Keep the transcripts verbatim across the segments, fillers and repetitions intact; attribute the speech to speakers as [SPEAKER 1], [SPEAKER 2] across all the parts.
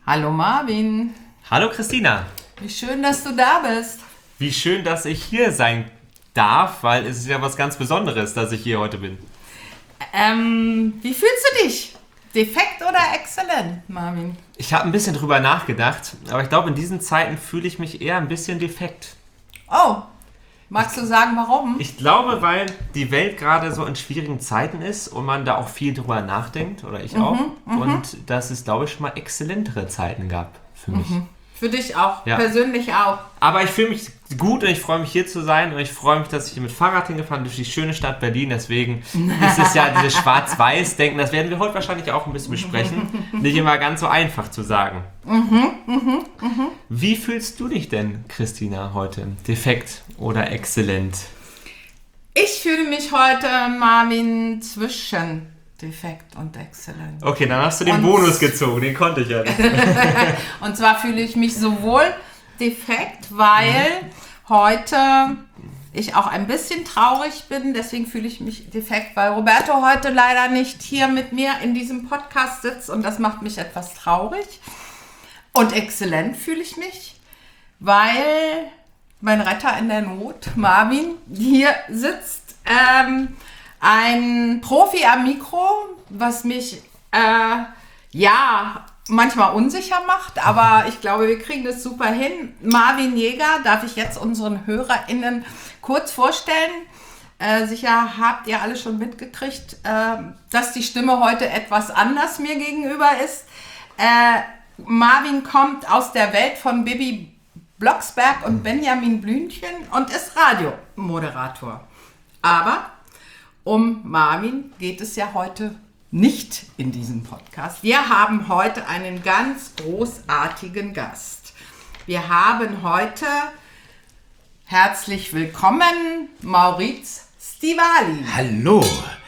[SPEAKER 1] Hallo Marvin.
[SPEAKER 2] Hallo Christina.
[SPEAKER 1] Wie schön, dass du da bist.
[SPEAKER 2] Wie schön, dass ich hier sein darf, weil es ist ja was ganz Besonderes, dass ich hier heute bin.
[SPEAKER 1] Ähm, wie fühlst du dich? Defekt oder exzellent, Marvin?
[SPEAKER 2] Ich habe ein bisschen drüber nachgedacht, aber ich glaube, in diesen Zeiten fühle ich mich eher ein bisschen defekt.
[SPEAKER 1] Oh, magst du sagen, warum?
[SPEAKER 2] Ich glaube, weil die Welt gerade so in schwierigen Zeiten ist und man da auch viel drüber nachdenkt, oder ich auch. Mhm, und dass es, glaube ich, schon mal exzellentere Zeiten gab für mich.
[SPEAKER 1] Mhm. Für dich auch,
[SPEAKER 2] ja.
[SPEAKER 1] Persönlich auch.
[SPEAKER 2] Aber ich fühle mich gut und ich freue mich hier zu sein und ich freue mich, dass ich hier mit Fahrrad hingefahren bin durch die schöne Stadt Berlin. Deswegen ist es ja dieses Schwarz-Weiß-Denken, das werden wir heute wahrscheinlich auch ein bisschen besprechen. Nicht immer ganz so einfach zu sagen.
[SPEAKER 1] Mhm, mhm, mhm.
[SPEAKER 2] Wie fühlst du dich denn, Christina, heute? Defekt oder exzellent?
[SPEAKER 1] Ich fühle mich heute, Marvin, zwischen defekt und exzellent.
[SPEAKER 2] Okay, dann hast du den und Bonus gezogen, den konnte ich ja nicht.
[SPEAKER 1] Und zwar fühle ich mich sowohl defekt, weil mhm. heute ich auch ein bisschen traurig bin, deswegen fühle ich mich defekt, weil Roberto heute leider nicht hier mit mir in diesem Podcast sitzt und das macht mich etwas traurig. Und exzellent fühle ich mich, weil mein Retter in der Not, Marvin, hier sitzt. Ähm, Ein Profi am Mikro, was mich äh, ja manchmal unsicher macht, aber ich glaube, wir kriegen das super hin. Marvin Jäger darf ich jetzt unseren HörerInnen kurz vorstellen. Äh, sicher habt ihr alle schon mitgekriegt, äh, dass die Stimme heute etwas anders mir gegenüber ist. Äh, Marvin kommt aus der Welt von Bibi Blocksberg und Benjamin Blümchen und ist Radiomoderator. Aber um Marvin geht es ja heute nicht in diesem Podcast. Wir haben heute einen ganz großartigen Gast. Wir haben heute herzlich willkommen Maurizio Stivali.
[SPEAKER 3] Hallo.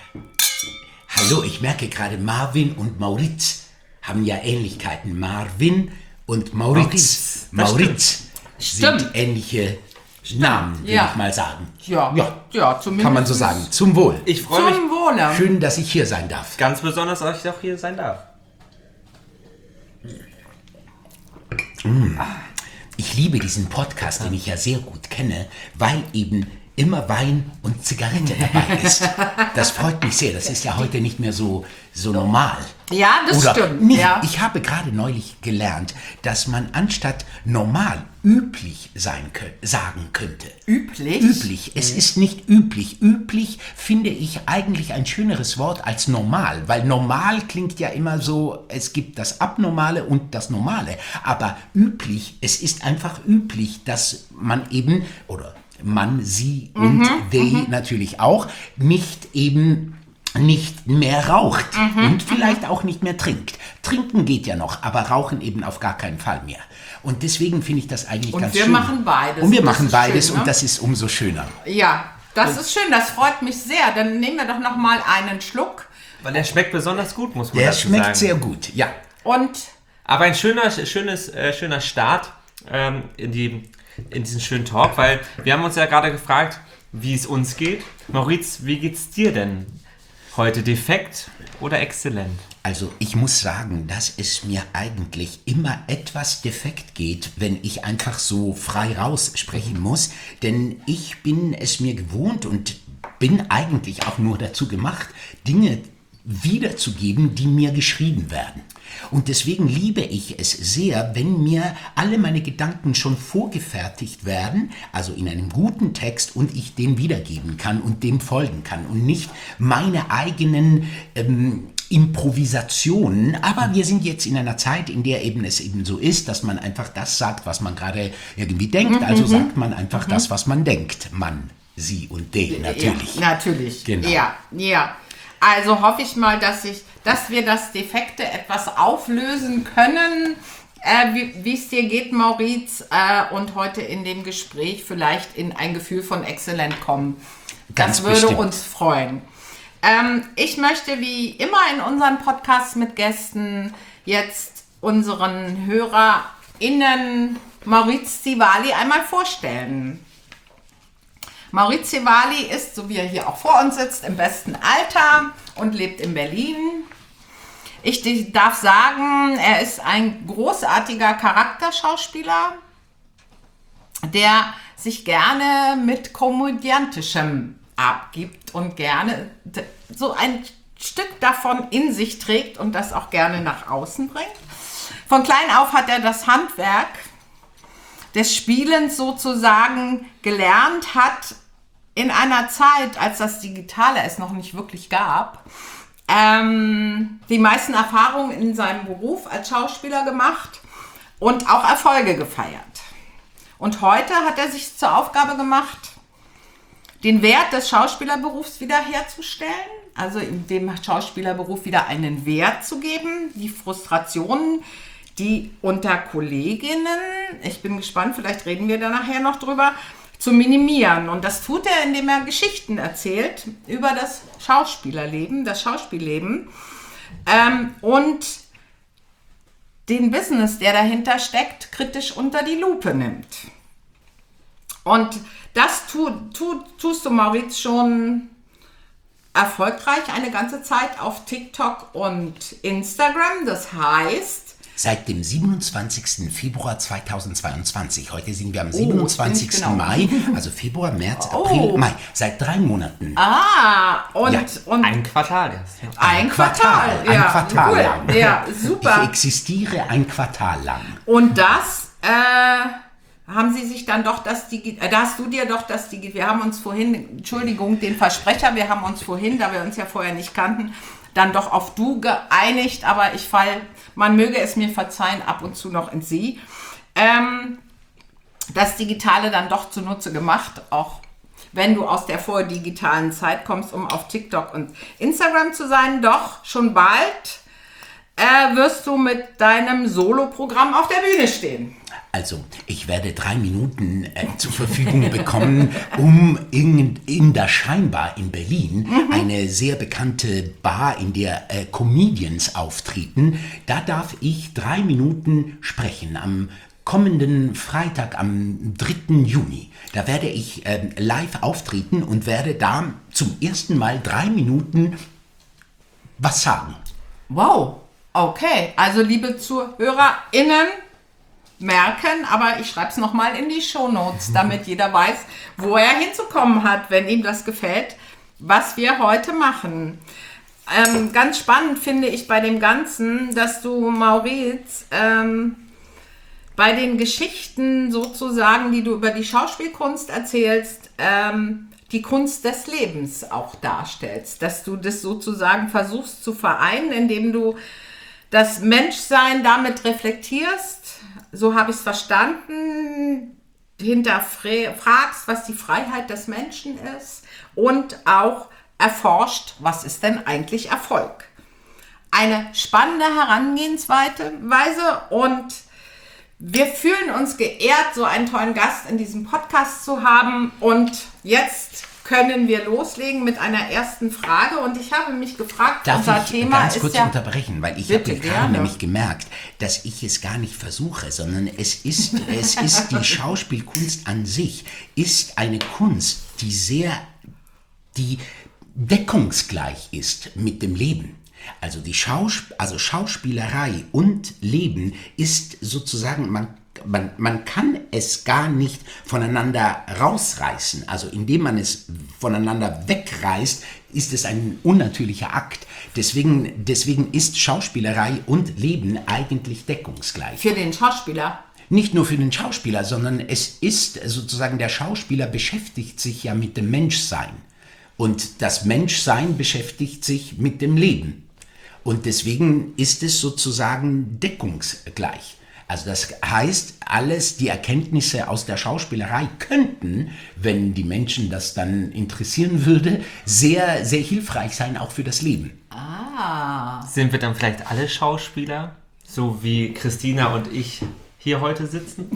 [SPEAKER 3] Hallo, ich merke gerade, Marvin und Maurizio haben ja Ähnlichkeiten. Marvin und Maurizio. Maurizio sind
[SPEAKER 1] Stimmt.
[SPEAKER 3] ähnliche Namen, will
[SPEAKER 1] ja.
[SPEAKER 3] ich mal sagen.
[SPEAKER 1] Ja,
[SPEAKER 3] ja.
[SPEAKER 1] ja zumindest.
[SPEAKER 3] Kann man so sagen. Zum Wohl.
[SPEAKER 2] Ich freue mich.
[SPEAKER 1] Zum Wohle.
[SPEAKER 3] Schön, dass ich hier sein darf.
[SPEAKER 2] Ganz besonders, dass ich auch hier sein darf.
[SPEAKER 3] Ich liebe diesen Podcast, den ich ja sehr gut kenne, weil eben immer Wein und Zigarette dabei ist. Das freut mich sehr. Das ist ja heute nicht mehr so, so normal.
[SPEAKER 1] Ja, das
[SPEAKER 3] Oder
[SPEAKER 1] stimmt.
[SPEAKER 3] Nicht.
[SPEAKER 1] Ja.
[SPEAKER 3] Ich habe gerade neulich gelernt, dass man anstatt normal üblich sein könnte, sagen könnte.
[SPEAKER 1] Üblich?
[SPEAKER 3] Üblich. Es ist nicht üblich. Üblich finde ich eigentlich ein schöneres Wort als normal, weil normal klingt ja immer so, es gibt das Abnormale und das Normale. Aber üblich, es ist einfach üblich, dass man eben, oder man, sie und mhm, they mhm. natürlich auch, nicht eben nicht mehr raucht mhm, und vielleicht mhm. auch nicht mehr trinkt. Trinken geht ja noch, aber rauchen eben auf gar keinen Fall mehr. Und deswegen finde ich das eigentlich
[SPEAKER 1] und
[SPEAKER 3] ganz
[SPEAKER 1] schön.
[SPEAKER 3] schön.
[SPEAKER 1] Und wir machen beides.
[SPEAKER 3] Und wir machen beides
[SPEAKER 1] schön, ne?
[SPEAKER 3] Und das ist umso schöner.
[SPEAKER 1] Ja, das und ist schön, das freut mich sehr. Dann nehmen wir doch noch mal einen Schluck.
[SPEAKER 2] Weil der schmeckt besonders gut, muss man
[SPEAKER 3] der
[SPEAKER 2] dazu
[SPEAKER 3] sagen. Der
[SPEAKER 2] sagen.
[SPEAKER 3] schmeckt sehr gut, ja.
[SPEAKER 1] Und
[SPEAKER 2] aber ein schöner, schönes, äh, schöner Start ähm, in die in diesen schönen Talk, weil wir haben uns ja gerade gefragt, wie es uns geht. Maurizio, wie geht's dir denn heute? Defekt oder exzellent?
[SPEAKER 3] Also ich muss sagen, dass es mir eigentlich immer etwas defekt geht, wenn ich einfach so frei raus sprechen muss, denn ich bin es mir gewohnt und bin eigentlich auch nur dazu gemacht, Dinge wiederzugeben, die mir geschrieben werden. Und deswegen liebe ich es sehr, wenn mir alle meine Gedanken schon vorgefertigt werden, also in einem guten Text, und ich den wiedergeben kann und dem folgen kann und nicht meine eigenen ähm, Improvisationen. Aber wir sind jetzt in einer Zeit, in der eben es eben so ist, dass man einfach das sagt, was man gerade irgendwie denkt. Also sagt man einfach mhm. das, was man denkt. Man, sie und de, natürlich.
[SPEAKER 1] Ja, natürlich.
[SPEAKER 3] Genau.
[SPEAKER 1] Ja, ja. Also hoffe ich mal, dass ich, dass wir das Defekte etwas auflösen können, äh, wie es dir geht, Maurizio, äh, und heute in dem Gespräch vielleicht in ein Gefühl von exzellent kommen.
[SPEAKER 3] Ganz
[SPEAKER 1] das würde
[SPEAKER 3] bestimmt.
[SPEAKER 1] uns freuen. Ähm, ich möchte wie immer in unseren Podcasts mit Gästen jetzt unseren HörerInnen Maurizio Stivali einmal vorstellen. Maurizio Stivali ist, so wie er hier auch vor uns sitzt, im besten Alter und lebt in Berlin. Ich darf sagen, er ist ein großartiger Charakterschauspieler, der sich gerne mit Komödiantischem abgibt und gerne so ein Stück davon in sich trägt und das auch gerne nach außen bringt. Von klein auf hat er das Handwerk des Spielens sozusagen gelernt, hat in einer Zeit, als das Digitale es noch nicht wirklich gab, ähm, die meisten Erfahrungen in seinem Beruf als Schauspieler gemacht und auch Erfolge gefeiert. Und heute hat er sich zur Aufgabe gemacht, den Wert des Schauspielerberufs wiederherzustellen, also dem Schauspielerberuf wieder einen Wert zu geben, die Frustrationen, die unter Kolleginnen, ich bin gespannt, vielleicht reden wir da nachher noch drüber, zu minimieren. Und das tut er, indem er Geschichten erzählt über das Schauspielerleben, das Schauspielleben ähm, und den Business, der dahinter steckt, kritisch unter die Lupe nimmt. Und das tu, tu, tust du, Mauriz, schon erfolgreich eine ganze Zeit auf TikTok und Instagram. Das heißt...
[SPEAKER 3] Seit dem siebenundzwanzigsten Februar zweitausendzweiundzwanzig. Heute sind wir am siebenundzwanzigsten Mai, also Februar, März, April,
[SPEAKER 1] Oh.
[SPEAKER 3] Mai. Seit drei Monaten.
[SPEAKER 1] Ah, und...
[SPEAKER 3] Ja.
[SPEAKER 1] und
[SPEAKER 2] Ein Quartal erst. Ja.
[SPEAKER 1] ein Quartal.
[SPEAKER 3] Ein
[SPEAKER 1] ja,
[SPEAKER 3] Quartal
[SPEAKER 1] cool.
[SPEAKER 3] lang.
[SPEAKER 1] Ja, super.
[SPEAKER 3] Ich existiere ein Quartal lang.
[SPEAKER 1] Und das äh, haben sie sich dann doch das Digi äh, da hast du dir doch das Digi wir haben uns vorhin, Entschuldigung, den Versprecher, wir haben uns vorhin, da wir uns ja vorher nicht kannten, dann doch auf du geeinigt, aber ich fall, man möge es mir verzeihen, ab und zu noch in sie. Ähm, das Digitale dann doch zunutze gemacht, auch wenn du aus der vordigitalen Zeit kommst, um auf TikTok und Instagram zu sein, doch schon bald äh, wirst du mit deinem Soloprogramm auf der Bühne stehen.
[SPEAKER 3] Also, ich werde drei Minuten äh, zur Verfügung bekommen, um in, in der Scheinbar in Berlin, mhm. eine sehr bekannte Bar, in der äh, Comedians auftreten. Da darf ich drei Minuten sprechen am kommenden Freitag, am dritten Juni. Da werde ich äh, live auftreten und werde da zum ersten Mal drei Minuten was sagen.
[SPEAKER 1] Wow, okay. Also, liebe ZuhörerInnen, merken, aber ich schreibe es nochmal in die Shownotes, damit jeder weiß, wo er hinzukommen hat, wenn ihm das gefällt, was wir heute machen. Ähm, ganz spannend finde ich bei dem Ganzen, dass du, Mauriz, ähm, bei den Geschichten sozusagen, die du über die Schauspielkunst erzählst, ähm, die Kunst des Lebens auch darstellst, dass du das sozusagen versuchst zu vereinen, indem du das Menschsein damit reflektierst, so habe ich es verstanden, hinterfragst, was die Freiheit des Menschen ist und auch erforscht, was ist denn eigentlich Erfolg. Eine spannende Herangehensweise und wir fühlen uns geehrt, so einen tollen Gast in diesem Podcast zu haben und jetzt können wir loslegen mit einer ersten Frage und ich habe mich gefragt,
[SPEAKER 3] Darf
[SPEAKER 1] unser
[SPEAKER 3] ich
[SPEAKER 1] Thema
[SPEAKER 3] ganz
[SPEAKER 1] ist
[SPEAKER 3] kurz
[SPEAKER 1] ja...
[SPEAKER 3] unterbrechen, weil ich
[SPEAKER 1] Bitte,
[SPEAKER 3] habe gerade
[SPEAKER 1] gerne.
[SPEAKER 3] nämlich gemerkt, dass ich es gar nicht versuche, sondern es ist, es ist die Schauspielkunst an sich, ist eine Kunst, die sehr, die deckungsgleich ist mit dem Leben. Also die Schausp- also Schauspielerei und Leben ist sozusagen, man Man, man kann es gar nicht voneinander rausreißen. Also indem man es voneinander wegreißt, ist es ein unnatürlicher Akt. Deswegen, deswegen ist Schauspielerei und Leben eigentlich deckungsgleich.
[SPEAKER 1] Für den Schauspieler.
[SPEAKER 3] Nicht nur für den Schauspieler, sondern es ist sozusagen, der Schauspieler beschäftigt sich ja mit dem Menschsein. Und das Menschsein beschäftigt sich mit dem Leben. Und deswegen ist es sozusagen deckungsgleich. Also das heißt, alles, die Erkenntnisse aus der Schauspielerei könnten, wenn die Menschen das dann interessieren würde, sehr, sehr hilfreich sein, auch für das Leben.
[SPEAKER 1] Ah.
[SPEAKER 2] Sind wir dann vielleicht alle Schauspieler, so wie Christina und ich hier heute sitzen?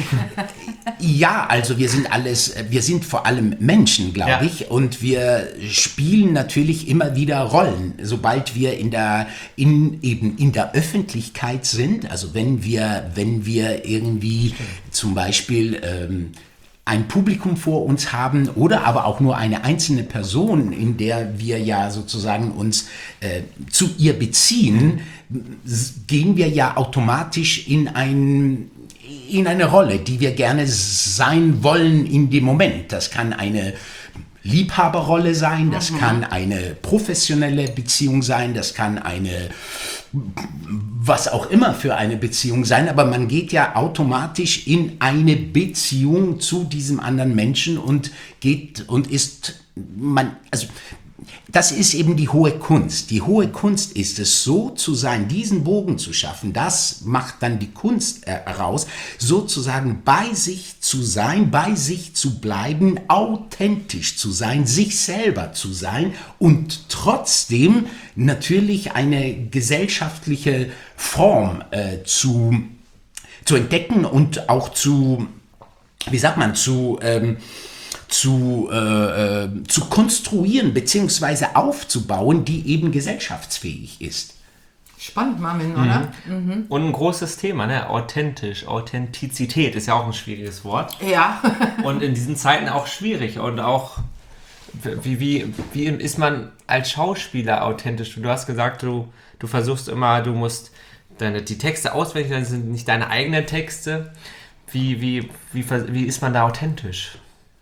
[SPEAKER 3] Ja, also wir sind alles, wir sind vor allem Menschen, glaube
[SPEAKER 2] Ja.
[SPEAKER 3] ich, und wir spielen natürlich immer wieder Rollen, sobald wir in der, in, eben in der Öffentlichkeit sind, also wenn wir, wenn wir irgendwie zum Beispiel ähm, ein Publikum vor uns haben oder aber auch nur eine einzelne Person, in der wir ja sozusagen uns äh, zu ihr beziehen, gehen wir ja automatisch in ein in eine Rolle, die wir gerne sein wollen in dem Moment. Das kann eine Liebhaberrolle sein, das mhm. kann eine professionelle Beziehung sein, das kann eine was auch immer für eine Beziehung sein, aber man geht ja automatisch in eine Beziehung zu diesem anderen Menschen und geht und ist man, also das ist eben die hohe Kunst. Die hohe Kunst ist es, so zu sein, diesen Bogen zu schaffen. Das macht dann die Kunst heraus, sozusagen bei sich zu sein, bei sich zu bleiben, authentisch zu sein, sich selber zu sein und trotzdem natürlich eine gesellschaftliche Form äh, zu, zu entdecken und auch zu, wie sagt man, zu... Ähm, Zu, äh, äh, zu konstruieren bzw. aufzubauen, die eben gesellschaftsfähig ist.
[SPEAKER 1] Spannend, Marvin, oder?
[SPEAKER 2] Mhm. Mhm. Und ein großes Thema, ne? Authentisch, Authentizität ist ja auch ein schwieriges Wort.
[SPEAKER 1] Ja.
[SPEAKER 2] Und in diesen Zeiten auch schwierig und auch, wie, wie, wie ist man als Schauspieler authentisch? Du hast gesagt, du, du versuchst immer, du musst deine, die Texte auswendig, das sind nicht deine eigenen Texte. Wie, wie, wie, wie ist man da authentisch?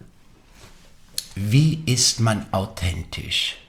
[SPEAKER 3] Wie ist man authentisch?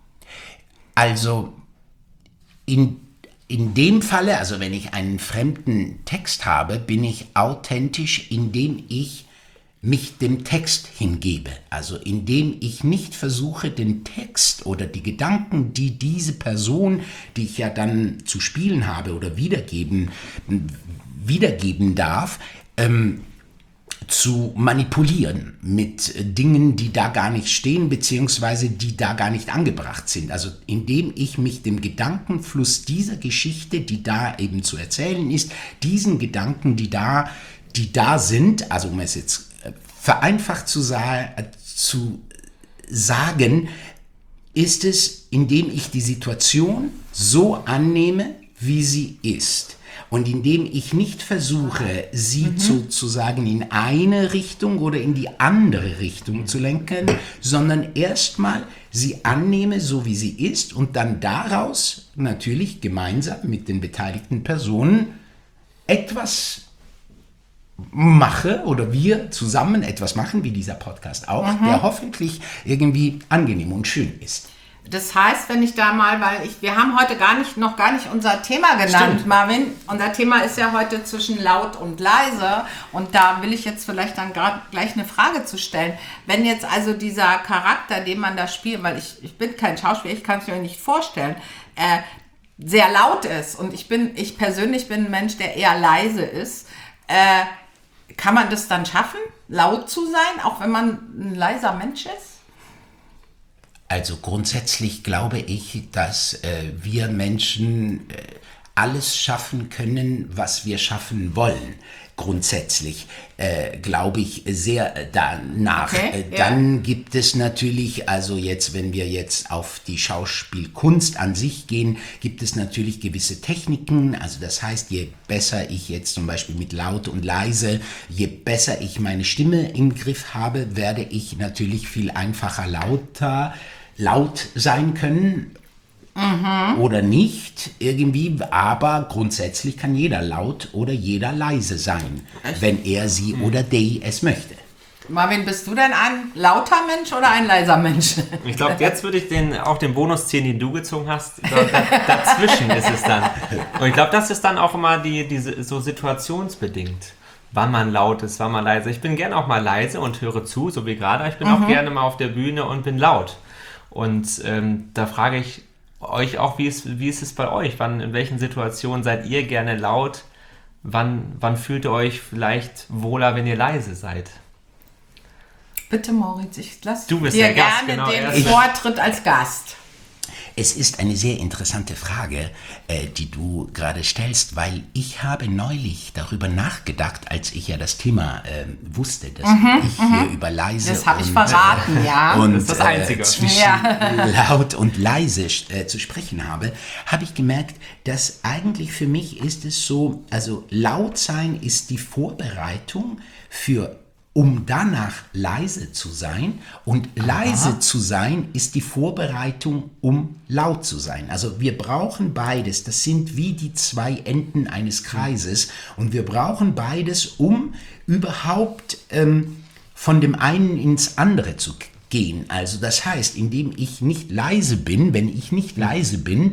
[SPEAKER 3] Also in, in dem Falle, also wenn ich einen fremden Text habe, bin ich authentisch, indem ich mich dem Text hingebe. Also indem ich nicht versuche, den Text oder die Gedanken, die diese Person, die ich ja dann zu spielen habe oder wiedergeben, wiedergeben darf, ähm, zu manipulieren mit Dingen, die da gar nicht stehen, beziehungsweise die da gar nicht angebracht sind. Also indem ich mich dem Gedankenfluss dieser Geschichte, die da eben zu erzählen ist, diesen Gedanken, die da, die da sind, also um es jetzt vereinfacht zu, sa- zu sagen, ist es, indem ich die Situation so annehme, wie sie ist. Und indem ich nicht versuche, sie mhm. sozusagen in eine Richtung oder in die andere Richtung zu lenken, sondern erstmal sie annehme, so wie sie ist und dann daraus natürlich gemeinsam mit den beteiligten Personen etwas mache oder wir zusammen etwas machen, wie dieser Podcast auch, mhm. der hoffentlich irgendwie angenehm und schön ist.
[SPEAKER 1] Das heißt, wenn ich da mal, weil ich, wir haben heute gar nicht, noch gar nicht unser Thema genannt, Stimmt. Marvin. Unser Thema ist ja heute zwischen laut und leise. Und da will ich jetzt vielleicht dann gerade gleich eine Frage zu stellen. Wenn jetzt also dieser Charakter, den man da spielt, weil ich, ich bin kein Schauspieler, ich kann es mir nicht vorstellen, äh, sehr laut ist und ich bin, ich persönlich bin ein Mensch, der eher leise ist, äh, kann man das dann schaffen, laut zu sein, auch wenn man ein leiser Mensch ist?
[SPEAKER 3] Also grundsätzlich glaube ich, dass äh, wir Menschen äh, alles schaffen können, was wir schaffen wollen. Grundsätzlich äh, glaube ich sehr danach.
[SPEAKER 1] Okay,
[SPEAKER 3] äh, dann
[SPEAKER 1] ja.
[SPEAKER 3] gibt es natürlich, also jetzt, wenn wir jetzt auf die Schauspielkunst an sich gehen, gibt es natürlich gewisse Techniken. Also das heißt, je besser ich jetzt zum Beispiel mit laut und leise, je besser ich meine Stimme im Griff habe, werde ich natürlich viel einfacher lauter laut sein können mhm. oder nicht irgendwie, aber grundsätzlich kann jeder laut oder jeder leise sein, Echt? wenn er, sie mhm. oder die es möchte.
[SPEAKER 1] Marvin, bist du denn ein lauter Mensch oder ein leiser Mensch?
[SPEAKER 2] Ich glaube, jetzt würde ich den, auch den Bonus ziehen, den du gezogen hast. Dazwischen ist es dann. Und ich glaube, das ist dann auch immer die, die, so situationsbedingt. Wann man laut ist, wann man leise. Ich bin gerne auch mal leise und höre zu, so wie gerade. Ich bin mhm. auch gerne mal auf der Bühne und bin laut. Und ähm, da frage ich euch auch, wie ist, wie ist es bei euch? Wann, in welchen Situationen seid ihr gerne laut? Wann, wann fühlt ihr euch vielleicht wohler, wenn ihr leise seid?
[SPEAKER 1] Bitte, Moritz, ich lasse
[SPEAKER 2] dir
[SPEAKER 1] gerne
[SPEAKER 2] Gast, genau,
[SPEAKER 1] den
[SPEAKER 2] ich,
[SPEAKER 1] Vortritt als Gast.
[SPEAKER 3] Es ist eine sehr interessante Frage, äh, die du gerade stellst, weil ich habe neulich darüber nachgedacht, als ich ja das Thema äh, wusste, dass mhm, ich hier mhm. über leise
[SPEAKER 1] das habe
[SPEAKER 3] ich
[SPEAKER 1] verraten, ja.
[SPEAKER 3] und
[SPEAKER 2] das ist das Einzige.
[SPEAKER 3] Äh, zwischen ja. laut und leise äh, zu sprechen habe, habe ich gemerkt, dass eigentlich für mich ist es so, also laut sein ist die Vorbereitung für um danach leise zu sein. Und leise Aha. zu sein ist die Vorbereitung, um laut zu sein. Also wir brauchen beides. Das sind wie die zwei Enden eines Kreises. Und wir brauchen beides, um überhaupt ähm, von dem einen ins andere zu gehen. Also das heißt, indem ich nicht leise bin, wenn ich nicht leise bin,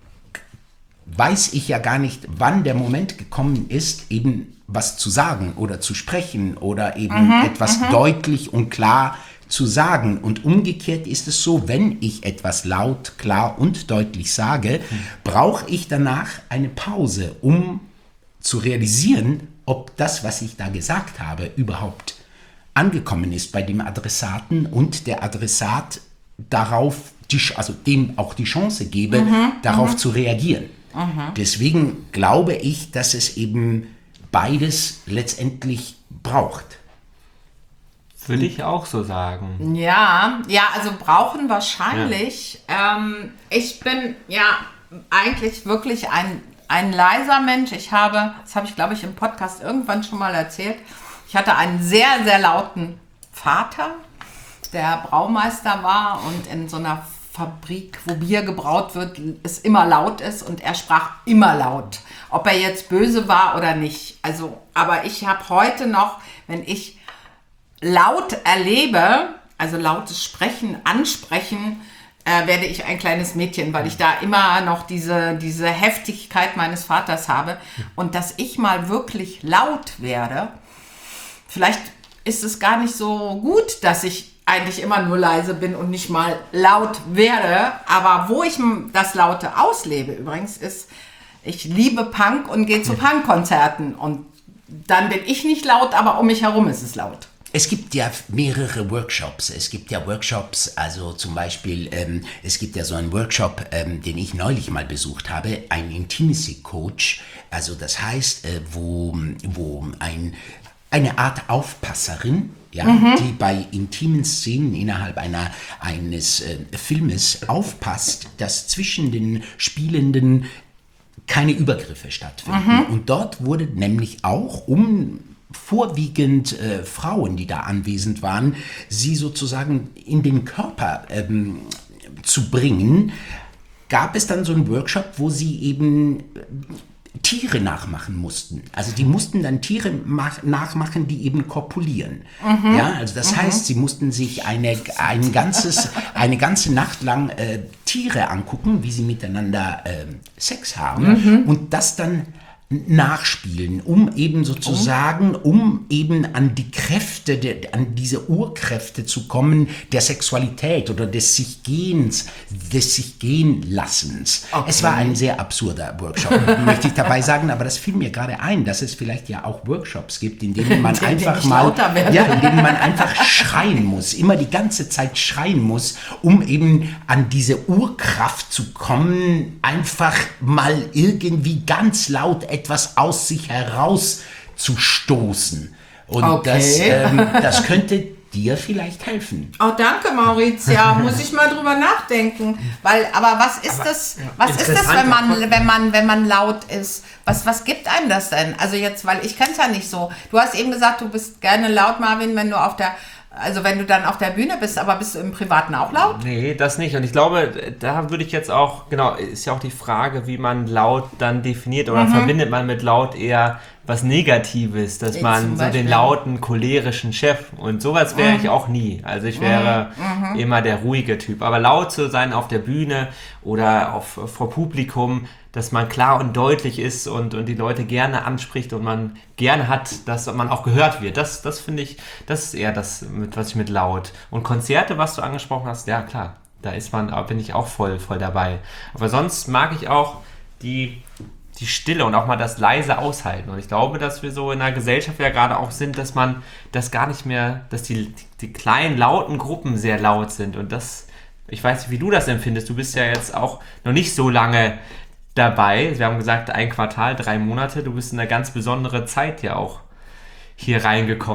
[SPEAKER 3] weiß ich ja gar nicht, wann der Moment gekommen ist, eben was zu sagen oder zu sprechen oder eben mhm, etwas mhm. deutlich und klar zu sagen. Und umgekehrt ist es so, wenn ich etwas laut, klar und deutlich sage, mhm. brauche ich danach eine Pause, um zu realisieren, ob das, was ich da gesagt habe, überhaupt angekommen ist bei dem Adressaten und der Adressat darauf, die, also dem auch die Chance gebe, mhm, darauf mhm. zu reagieren. Mhm. Deswegen glaube ich, dass es eben beides letztendlich braucht.
[SPEAKER 2] Würde ich auch so sagen.
[SPEAKER 1] Ja, ja, also brauchen wahrscheinlich. Ja. Ähm, ich bin ja eigentlich wirklich ein, ein leiser Mensch. Ich habe, das habe ich glaube ich im Podcast irgendwann schon mal erzählt, ich hatte einen sehr, sehr lauten Vater, der Braumeister war und in so einer Fabrik, wo Bier gebraut wird, es immer laut ist und er sprach immer laut, ob er jetzt böse war oder nicht. Also, aber ich habe heute noch, wenn ich laut erlebe, also lautes Sprechen, Ansprechen, äh, werde ich ein kleines Mädchen, weil ich da immer noch diese, diese Heftigkeit meines Vaters habe. Und dass ich mal wirklich laut werde, vielleicht ist es gar nicht so gut, dass ich eigentlich immer nur leise bin und nicht mal laut werde. Aber wo ich das Laute auslebe übrigens ist, ich liebe Punk und gehe zu Punkkonzerten. Und dann bin ich nicht laut, aber um mich herum ist es laut.
[SPEAKER 3] Es gibt ja mehrere Workshops. Es gibt ja Workshops, also zum Beispiel, ähm, es gibt ja so einen Workshop, ähm, den ich neulich mal besucht habe, ein Intimacy Coach. Also das heißt, äh, wo, wo ein, eine Art Aufpasserin, ja, mhm. die bei intimen Szenen innerhalb einer, eines äh, Filmes aufpasst, dass zwischen den Spielenden keine Übergriffe stattfinden. Mhm. Und dort wurde nämlich auch um vorwiegend äh, Frauen, die da anwesend waren, sie sozusagen in den Körper ähm, zu bringen, gab es dann so einen Workshop, wo sie eben Tiere nachmachen mussten. Also die mussten dann Tiere mach, nachmachen, die eben korpulieren. Mhm. Ja, also das mhm. heißt, sie mussten sich eine, ein ganzes, eine ganze Nacht lang äh, Tiere angucken, wie sie miteinander äh, Sex haben mhm. und das dann nachspielen, um eben sozusagen, um eben an die Kräfte, der, an diese Urkräfte zu kommen, der Sexualität oder des sich Gehens, des sich gehen Lassens. Okay. Es war ein sehr absurder Workshop, möchte ich dabei sagen, aber das fiel mir gerade ein, dass es vielleicht ja auch Workshops gibt, in denen man einfach mal, ja, in denen man einfach schreien muss, immer die ganze Zeit schreien muss, um eben an diese Urkraft zu kommen, einfach mal irgendwie ganz laut etwas aus sich herauszustoßen. Und okay. das, ähm, das könnte dir vielleicht helfen.
[SPEAKER 1] Oh, danke, Maurizia. Muss ich mal drüber nachdenken. Weil, aber was ist aber, das, was ist das, wenn man, wenn man, wenn man laut ist? Was, was gibt einem das denn? Also jetzt, weil ich kenne es ja nicht so. Du hast eben gesagt, du bist gerne laut, Marvin, wenn du auf der Also wenn du dann auf der Bühne bist, aber bist du im Privaten auch laut?
[SPEAKER 2] Nee, das nicht. Und ich glaube, da würde ich jetzt auch, genau, ist ja auch die Frage, wie man laut dann definiert oder mhm. verbindet man mit laut eher was Negatives, dass ich man so den lauten, cholerischen Chef und sowas wäre mhm. ich auch nie. Also ich wäre mhm. immer der ruhige Typ. Aber laut zu sein auf der Bühne oder auf, vor Publikum, dass man klar und deutlich ist und, und die Leute gerne anspricht und man gerne hat, dass man auch gehört wird. Das, das finde ich, das ist eher das, mit, was ich mit laut. Und Konzerte, was du angesprochen hast, ja klar, da ist man, bin ich auch voll, voll dabei. Aber sonst mag ich auch die, die Stille und auch mal das leise aushalten. Und ich glaube, dass wir so in einer Gesellschaft ja gerade auch sind, dass man das gar nicht mehr, dass die, die kleinen, lauten Gruppen sehr laut sind. Und das, ich weiß nicht, wie du das empfindest. Du bist ja jetzt auch noch nicht so lange dabei. Wir haben gesagt, ein Quartal, drei Monate. Du bist in eine ganz besondere Zeit ja auch hier reingekommen.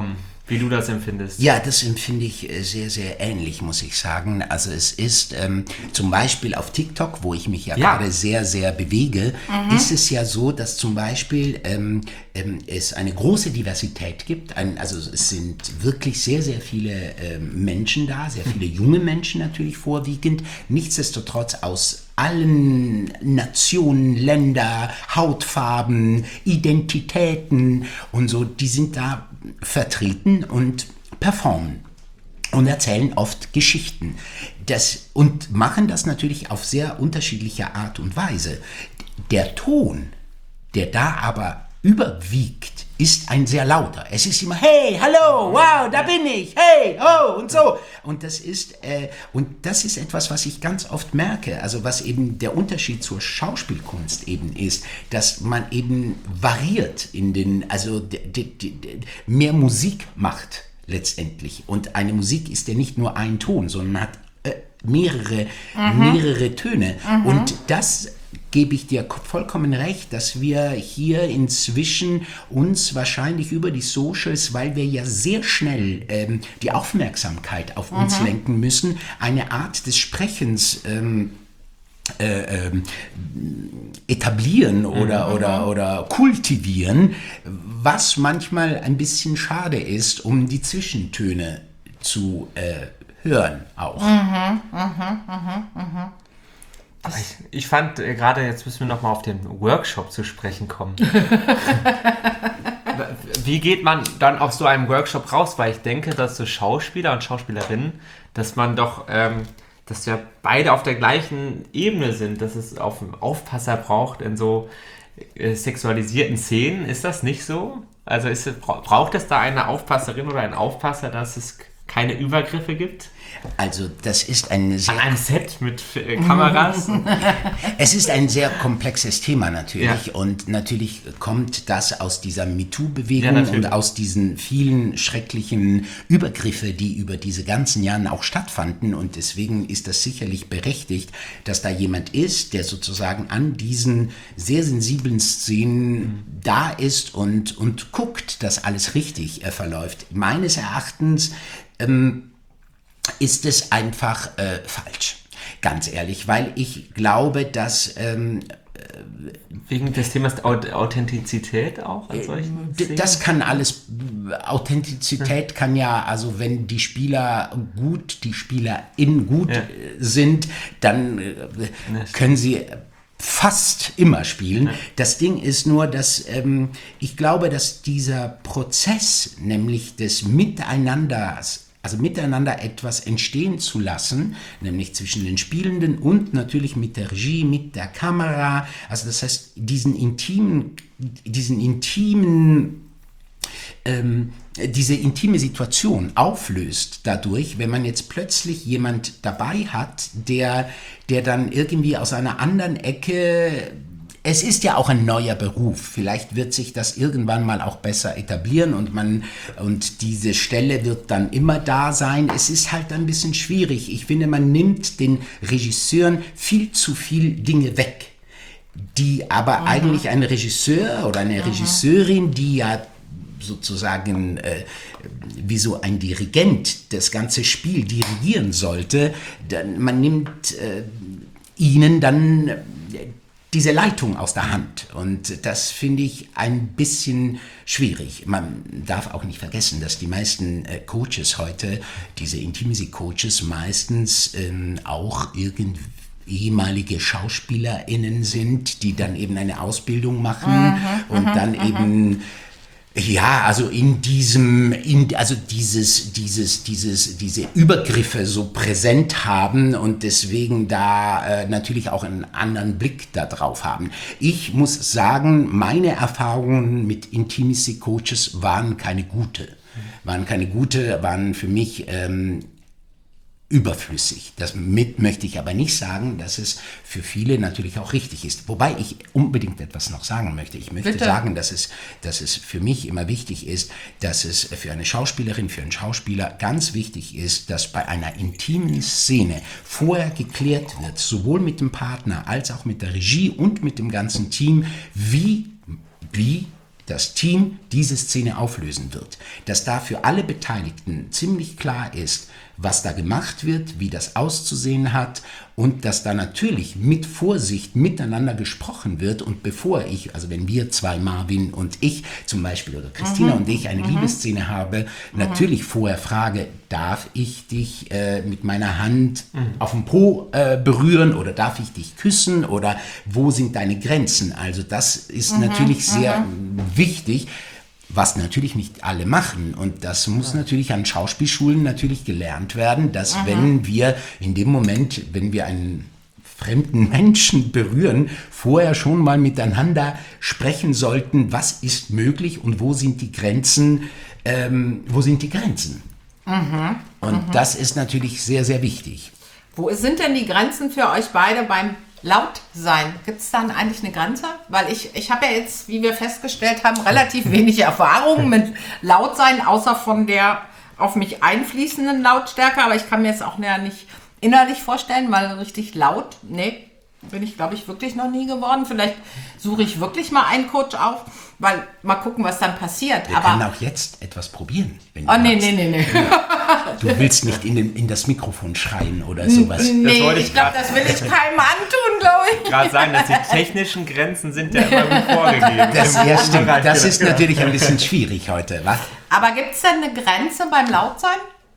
[SPEAKER 2] wie du das empfindest.
[SPEAKER 3] Ja, das empfinde ich äh, sehr, sehr ähnlich, muss ich sagen. Also es ist ähm, zum Beispiel auf TikTok, wo ich mich ja,
[SPEAKER 2] Ja.
[SPEAKER 3] gerade sehr, sehr bewege, ist es ja so, dass zum Beispiel ähm, ähm, es eine große Diversität gibt. Ein, also es sind wirklich sehr, sehr viele ähm, Menschen da, sehr viele junge Menschen natürlich vorwiegend. Nichtsdestotrotz aus allen Nationen, Länder, Hautfarben, Identitäten und so, die sind da vertreten und performen und erzählen oft Geschichten. Das, und machen das natürlich auf sehr unterschiedliche Art und Weise. Der Ton, der da aber überwiegt, ist ein sehr lauter. Es ist immer, hey, hallo, wow, da bin ich, hey, oh, und so. Und das ist, äh, und das ist etwas, was ich ganz oft merke, also was eben der Unterschied zur Schauspielkunst eben ist, dass man eben variiert in den, also d- d- d- mehr Musik macht letztendlich. Und eine Musik ist ja nicht nur ein Ton, sondern man hat äh, mehrere, mhm. mehrere Töne. Mhm. Und das gebe ich dir vollkommen recht, dass wir hier inzwischen uns wahrscheinlich über die Socials, weil wir ja sehr schnell ähm, die Aufmerksamkeit auf uns mhm. lenken müssen, eine Art des Sprechens ähm, äh, ähm, etablieren oder, mhm. oder, oder kultivieren, was manchmal ein bisschen schade ist, um die Zwischentöne zu äh, hören auch.
[SPEAKER 1] Mhm, mhm, mhm, mhm.
[SPEAKER 2] Ich, ich fand äh, gerade, jetzt müssen wir nochmal auf den Workshop zu sprechen kommen. Wie geht man dann aus so einem Workshop raus? Weil ich denke, dass so Schauspieler und Schauspielerinnen, dass man doch, ähm, dass ja beide auf der gleichen Ebene sind, dass es auf einen Aufpasser braucht in so äh, sexualisierten Szenen. Ist das nicht so? Also ist, braucht es da eine Aufpasserin oder einen Aufpasser, dass es keine Übergriffe gibt?
[SPEAKER 3] Also das ist ein sehr...
[SPEAKER 2] An einem Set mit äh, Kameras?
[SPEAKER 3] Es ist ein sehr komplexes Thema natürlich
[SPEAKER 2] Ja.
[SPEAKER 3] und natürlich kommt das aus dieser MeToo-Bewegung
[SPEAKER 2] Ja, natürlich.
[SPEAKER 3] und aus diesen vielen schrecklichen Übergriffe, die über diese ganzen Jahre auch stattfanden und deswegen ist das sicherlich berechtigt, dass da jemand ist, der sozusagen an diesen sehr sensiblen Szenen mhm. da ist und, und guckt, dass alles richtig äh, verläuft. Meines Erachtens ähm, ist es einfach äh, falsch, ganz ehrlich, weil ich glaube, dass... Ähm,
[SPEAKER 2] Wegen des Themas Authentizität auch als solchen Szenen?
[SPEAKER 3] Das kann alles, Authentizität kann ja, also wenn die Spieler gut, die SpielerInnen gut ja. sind, dann äh, können sie fast immer spielen. Ja. Das Ding ist nur, dass ähm, ich glaube, dass dieser Prozess, nämlich des Miteinanders, also miteinander etwas entstehen zu lassen, nämlich zwischen den Spielenden und natürlich mit der Regie, mit der Kamera. Also das heißt, diesen intimen, diesen intimen, ähm, diese intime Situation auflöst dadurch, wenn man jetzt plötzlich jemand dabei hat, der, der dann irgendwie aus einer anderen Ecke... Es ist ja auch ein neuer Beruf. Vielleicht wird sich das irgendwann mal auch besser etablieren und man und diese Stelle wird dann immer da sein. Es ist halt ein bisschen schwierig. Ich finde, man nimmt den Regisseuren viel zu viel Dinge weg, die aber mhm. eigentlich ein Regisseur oder eine mhm. Regisseurin, die ja sozusagen äh, wie so ein Dirigent das ganze Spiel dirigieren sollte, dann, man nimmt äh, ihnen dann äh, diese Leitung aus der Hand. Und das finde ich ein bisschen schwierig. Man darf auch nicht vergessen, dass die meisten äh, Coaches heute, diese Intimacy-Coaches, meistens ähm, auch irgendwie ehemalige SchauspielerInnen sind, die dann eben eine Ausbildung machen mhm, und dann mhm. eben ja, also in diesem, in, also dieses, dieses, dieses, diese Übergriffe so präsent haben und deswegen da äh, natürlich auch einen anderen Blick da drauf haben. Ich muss sagen, meine Erfahrungen mit Intimacy Coaches waren keine gute, waren keine gute, waren für mich ähm, überflüssig. Das mit möchte ich aber nicht sagen, dass es für viele natürlich auch richtig ist. Wobei ich unbedingt etwas noch sagen möchte. Ich möchte
[SPEAKER 1] Bitte.
[SPEAKER 3] sagen, dass es, dass es für mich immer wichtig ist, dass es für eine Schauspielerin, für einen Schauspieler ganz wichtig ist, dass bei einer intimen Szene vorher geklärt wird, sowohl mit dem Partner als auch mit der Regie und mit dem ganzen Team, wie, wie das Team diese Szene auflösen wird, dass da für alle Beteiligten ziemlich klar ist, was da gemacht wird, wie das auszusehen hat und dass da natürlich mit Vorsicht miteinander gesprochen wird und bevor ich, also wenn wir zwei, Marvin und ich zum Beispiel oder Christina mhm. und ich eine mhm. Liebesszene habe, mhm. natürlich vorher frage, darf ich dich äh, mit meiner Hand mhm. auf dem Po äh, berühren oder darf ich dich küssen oder wo sind deine Grenzen? Also das ist mhm. natürlich sehr mhm. wichtig, was natürlich nicht alle machen. Und das muss ja. natürlich an Schauspielschulen natürlich gelernt werden, dass mhm. wenn wir in dem Moment, wenn wir einen fremden Menschen berühren, vorher schon mal miteinander sprechen sollten, was ist möglich und wo sind die Grenzen, ähm, wo sind die Grenzen? Mhm. Und mhm. das ist natürlich sehr, sehr wichtig.
[SPEAKER 1] Wo sind denn die Grenzen für euch beide beim Laut sein? Gibt es dann eigentlich eine Grenze? Weil ich, ich habe ja jetzt, wie wir festgestellt haben, relativ wenig Erfahrung mit Laut sein, außer von der auf mich einfließenden Lautstärke. Aber ich kann mir jetzt auch nicht innerlich vorstellen, weil richtig laut, nee, bin ich, glaube ich, wirklich noch nie geworden. Vielleicht suche ich wirklich mal einen Coach auf, weil mal gucken, was dann passiert.
[SPEAKER 3] Wir
[SPEAKER 1] Aber
[SPEAKER 3] können auch jetzt etwas probieren. Wenn
[SPEAKER 1] oh, nee, nee, nee, nee.
[SPEAKER 3] Du willst nicht in, den, in das Mikrofon schreien oder sowas.
[SPEAKER 1] Nee, ich, ich glaube, das will ich keinem antun, glaube ich.
[SPEAKER 2] Gerade sagen, dass die technischen Grenzen sind ja immer gut vorgegeben.
[SPEAKER 3] Das, ja, stimmt. Das ist natürlich ein bisschen schwierig heute, was?
[SPEAKER 1] Aber gibt es denn eine Grenze beim Lautsein?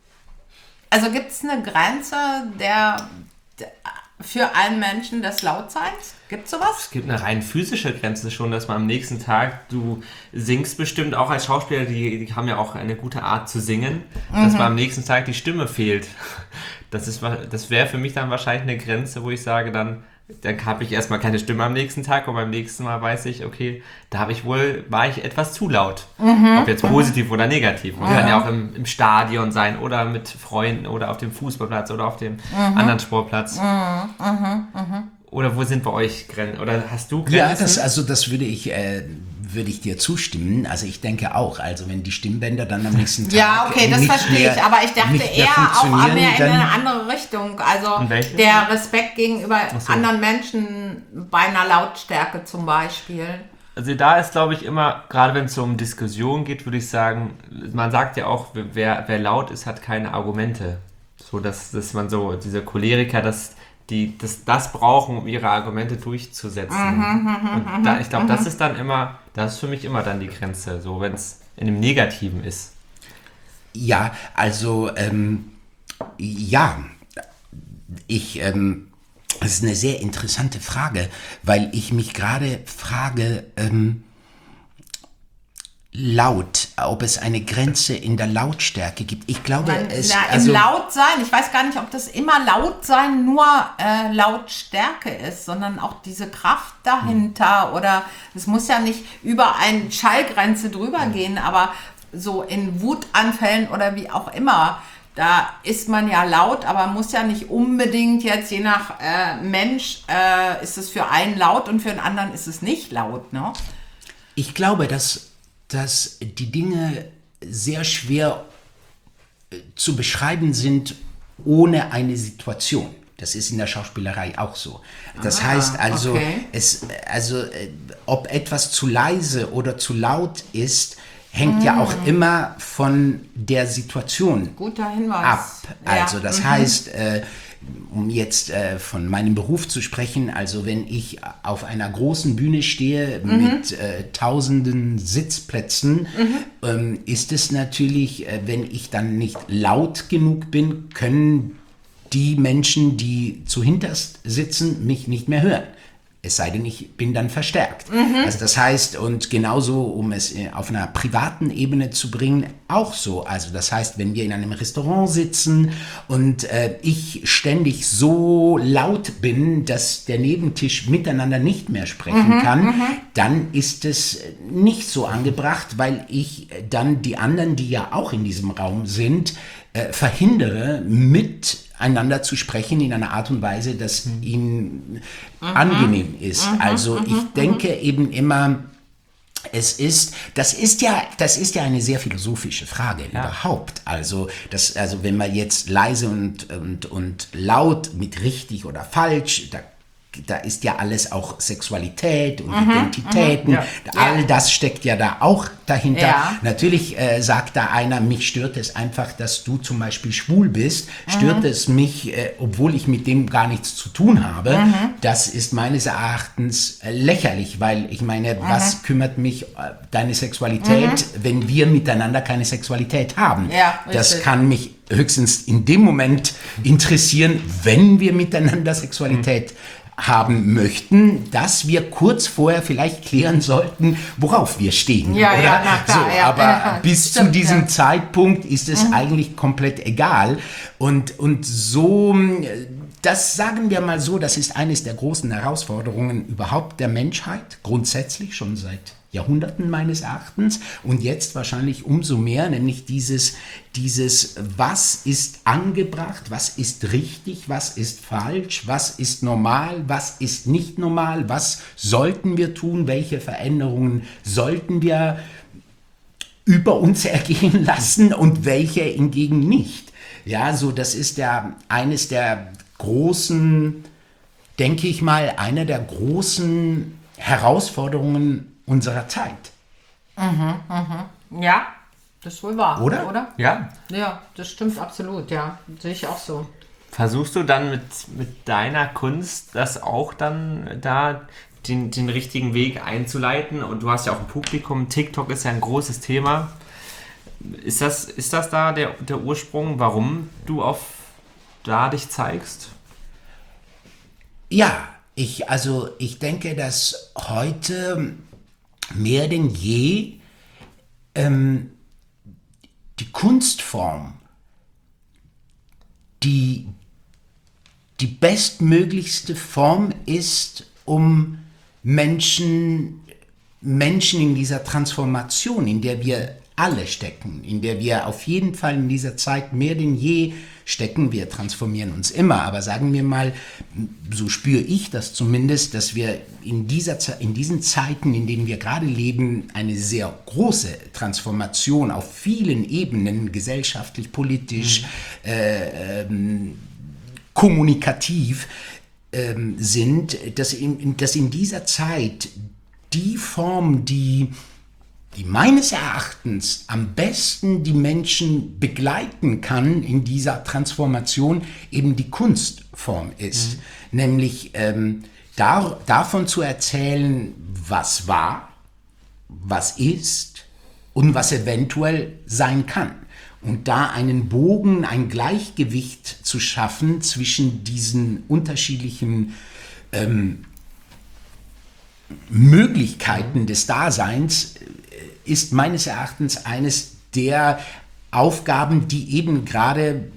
[SPEAKER 1] Also gibt es eine Grenze der, der für einen Menschen des Lautseins? Gibt es sowas?
[SPEAKER 2] Es gibt eine rein physische Grenze schon, dass man am nächsten Tag, du singst bestimmt auch als Schauspieler, die, die haben ja auch eine gute Art zu singen, mhm. dass man am nächsten Tag die Stimme fehlt. Das ist, das wäre für mich dann wahrscheinlich eine Grenze, wo ich sage dann, dann habe ich erstmal keine Stimme am nächsten Tag und beim nächsten Mal weiß ich, okay, da habe ich wohl, war ich etwas zu laut. Mhm. Ob jetzt positiv oder negativ. Man ja. kann ja auch im, im Stadion sein oder mit Freunden oder auf dem Fußballplatz oder auf dem mhm. anderen Sportplatz. Mhm. Mhm. Mhm. Oder wo sind bei euch Grenzen? Oder hast du Grenzen?
[SPEAKER 3] Ja, das, also das würde ich, äh, würde ich dir zustimmen. Also ich denke auch, also wenn die Stimmbänder dann am nächsten Tag
[SPEAKER 1] ja, okay, das verstehe mehr, ich. Aber ich dachte eher auch mehr in eine andere Richtung. Also der Respekt gegenüber so. anderen Menschen bei einer Lautstärke zum Beispiel.
[SPEAKER 2] Also da ist, glaube ich, immer, gerade wenn es so um Diskussionen geht, würde ich sagen, man sagt ja auch, wer, wer laut ist, hat keine Argumente. So, dass, dass man so, diese Choleriker, dass die das, das brauchen, um ihre Argumente durchzusetzen. Mhm, und da, ich glaube, mhm. das ist dann immer, das ist für mich immer dann die Grenze, so wenn es in dem Negativen ist.
[SPEAKER 3] Ja, also ähm, ja, ich, ähm, das ist eine sehr interessante Frage, weil ich mich gerade frage, ähm, laut, ob es eine Grenze in der Lautstärke gibt. Ich glaube,
[SPEAKER 1] Man,
[SPEAKER 3] es...
[SPEAKER 1] Na,
[SPEAKER 3] also,
[SPEAKER 1] im Lautsein, ich weiß gar nicht, ob das immer Lautsein nur äh, Lautstärke ist, sondern auch diese Kraft dahinter oder es muss ja nicht über eine Schallgrenze drüber gehen, aber so in Wutanfällen oder wie auch immer, da ist man ja laut, aber muss ja nicht unbedingt jetzt, je nach äh, Mensch, äh, ist es für einen laut und für den anderen ist es nicht laut, ne?
[SPEAKER 3] Ich glaube, dass dass die Dinge sehr schwer äh, zu beschreiben sind ohne eine Situation. Das ist in der Schauspielerei auch so. Das ah, heißt also, okay. es, also äh, ob etwas zu leise oder zu laut ist, hängt mm. ja auch immer von der Situation
[SPEAKER 1] Guter Hinweis.
[SPEAKER 3] ab. Also
[SPEAKER 1] ja.
[SPEAKER 3] das
[SPEAKER 1] mhm.
[SPEAKER 3] heißt, äh, um jetzt äh, von meinem Beruf zu sprechen, also wenn ich auf einer großen Bühne stehe mhm. mit äh, tausenden Sitzplätzen, mhm. ähm, ist es natürlich, äh, wenn ich dann nicht laut genug bin, können die Menschen, die zu hinterst sitzen, mich nicht mehr hören. Es sei denn, ich bin dann verstärkt. Mhm. Also das heißt, und genauso, um es auf einer privaten Ebene zu bringen, auch so. Also das heißt, wenn wir in einem Restaurant sitzen und äh, ich ständig so laut bin, dass der Nebentisch miteinander nicht mehr sprechen mhm. kann, mhm. dann ist es nicht so angebracht, weil ich dann die anderen, die ja auch in diesem Raum sind, äh, verhindere, miteinander zu sprechen in einer Art und Weise, dass mhm. ihnen mhm. angenehm ist. Mhm. Also ich mhm. denke eben immer, es ist, das ist ja, das ist ja eine sehr philosophische Frage ja. überhaupt. Also, das, also wenn man jetzt leise und, und, und laut mit richtig oder falsch, da da ist ja alles auch Sexualität und mhm, Identitäten,
[SPEAKER 2] ja.
[SPEAKER 3] all das steckt ja da auch dahinter.
[SPEAKER 1] Ja.
[SPEAKER 3] Natürlich äh, sagt da einer, mich stört es einfach, dass du zum Beispiel schwul bist, stört mhm. es mich, äh, obwohl ich mit dem gar nichts zu tun habe. Mhm. Das ist meines Erachtens äh, lächerlich, weil ich meine, mhm. was kümmert mich äh, deine Sexualität, mhm. wenn wir miteinander keine Sexualität haben?
[SPEAKER 1] Ja,
[SPEAKER 3] das kann mich höchstens in dem Moment interessieren, wenn wir miteinander Sexualität mhm. haben möchten, dass wir kurz vorher vielleicht klären sollten, worauf wir stehen.
[SPEAKER 1] Ja,
[SPEAKER 3] oder?
[SPEAKER 1] ja, na klar,
[SPEAKER 3] so,
[SPEAKER 1] ja,
[SPEAKER 3] aber
[SPEAKER 1] ja,
[SPEAKER 3] bis
[SPEAKER 1] stimmt,
[SPEAKER 3] zu diesem
[SPEAKER 1] ja.
[SPEAKER 3] Zeitpunkt ist es mhm. eigentlich komplett egal. Und, und so, das sagen wir mal so, das ist eines der großen Herausforderungen überhaupt der Menschheit, grundsätzlich schon seit Jahrhunderten meines Erachtens und jetzt wahrscheinlich umso mehr, nämlich dieses, dieses, was ist angebracht, was ist richtig, was ist falsch, was ist normal, was ist nicht normal, was sollten wir tun, welche Veränderungen sollten wir über uns ergehen lassen und welche hingegen nicht. Ja, so das ist ja eines der großen, denke ich mal, eine der großen Herausforderungen unserer Zeit.
[SPEAKER 1] Mhm, mhm. Ja, das ist wohl wahr.
[SPEAKER 3] Oder?
[SPEAKER 1] oder?
[SPEAKER 2] Ja.
[SPEAKER 1] Ja, das stimmt absolut, ja. Sehe ich auch so.
[SPEAKER 2] Versuchst du dann mit, mit deiner Kunst das auch dann da den, den richtigen Weg einzuleiten? Und du hast ja auch ein Publikum, TikTok ist ja ein großes Thema. Ist das, ist das da der, der Ursprung, warum du auf da dich zeigst?
[SPEAKER 3] Ja, ich, also ich denke, dass heute mehr denn je ähm, die Kunstform, die die bestmöglichste Form ist, um Menschen, Menschen in dieser Transformation, in der wir alle stecken, in der wir auf jeden Fall in dieser Zeit mehr denn je stecken. Wir transformieren uns immer, aber sagen wir mal, so spüre ich das zumindest, dass wir in, dieser, in diesen Zeiten, in denen wir gerade leben, eine sehr große Transformation auf vielen Ebenen, gesellschaftlich, politisch, mhm. äh, ähm, kommunikativ ähm, sind, dass in, dass in dieser Zeit die Form, die die meines Erachtens am besten die Menschen begleiten kann in dieser Transformation, eben die Kunstform ist. Mhm. Nämlich ähm, dar, davon zu erzählen, was war, was ist und was eventuell sein kann. Und da einen Bogen, ein Gleichgewicht zu schaffen zwischen diesen unterschiedlichen ähm, Möglichkeiten des Daseins, ist meines Erachtens eines der Aufgaben, die eben gerade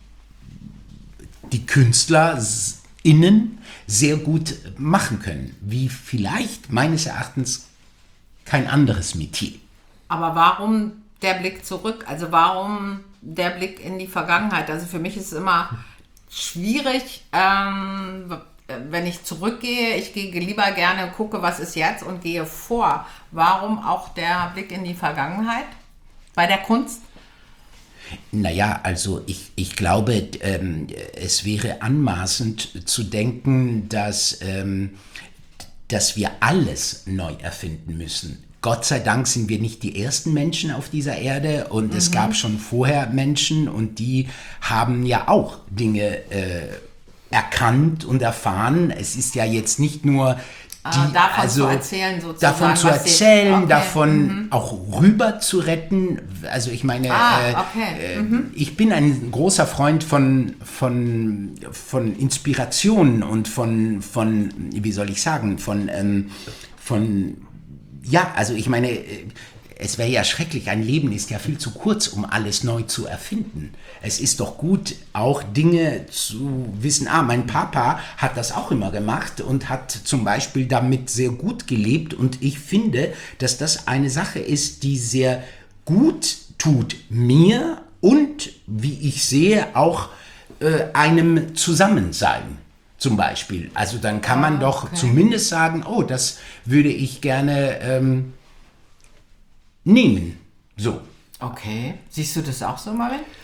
[SPEAKER 3] die KünstlerInnen sehr gut machen können, wie vielleicht meines Erachtens kein anderes Metier.
[SPEAKER 1] Aber warum der Blick zurück? Also warum der Blick in die Vergangenheit? Also für mich ist es immer schwierig, ähm, wenn ich zurückgehe, ich gehe lieber gerne, gucke, was ist jetzt und gehe vor. Warum auch der Blick in die Vergangenheit bei der Kunst?
[SPEAKER 3] Naja, also ich, ich glaube, ähm, es wäre anmaßend zu denken, dass, ähm, dass wir alles neu erfinden müssen. Gott sei Dank sind wir nicht die ersten Menschen auf dieser Erde und mhm. es gab schon vorher Menschen und die haben ja auch Dinge äh, erkannt und erfahren. Es ist ja jetzt nicht nur die,
[SPEAKER 1] ah, davon
[SPEAKER 3] also,
[SPEAKER 1] zu erzählen, sozusagen.
[SPEAKER 3] Davon zu erzählen,
[SPEAKER 1] okay.
[SPEAKER 3] davon
[SPEAKER 1] mhm.
[SPEAKER 3] auch rüber zu retten. Also ich meine,
[SPEAKER 1] ah, okay.
[SPEAKER 3] äh,
[SPEAKER 1] mhm.
[SPEAKER 3] ich bin ein großer Freund von, von, von Inspirationen und von, von, wie soll ich sagen, von, ähm, von, ja, also ich meine, es wäre ja schrecklich, ein Leben ist ja viel zu kurz, um alles neu zu erfinden. Es ist doch gut, auch Dinge zu wissen, ah, mein Papa hat das auch immer gemacht und hat zum Beispiel damit sehr gut gelebt und ich finde, dass das eine Sache ist, die sehr gut tut mir und, wie ich sehe, auch äh, einem Zusammensein. Zum Beispiel. Also dann kann man ah, doch okay. zumindest sagen, oh, das würde ich gerne ähm, nehmen. So.
[SPEAKER 1] Okay. Siehst du das auch so, Marvin?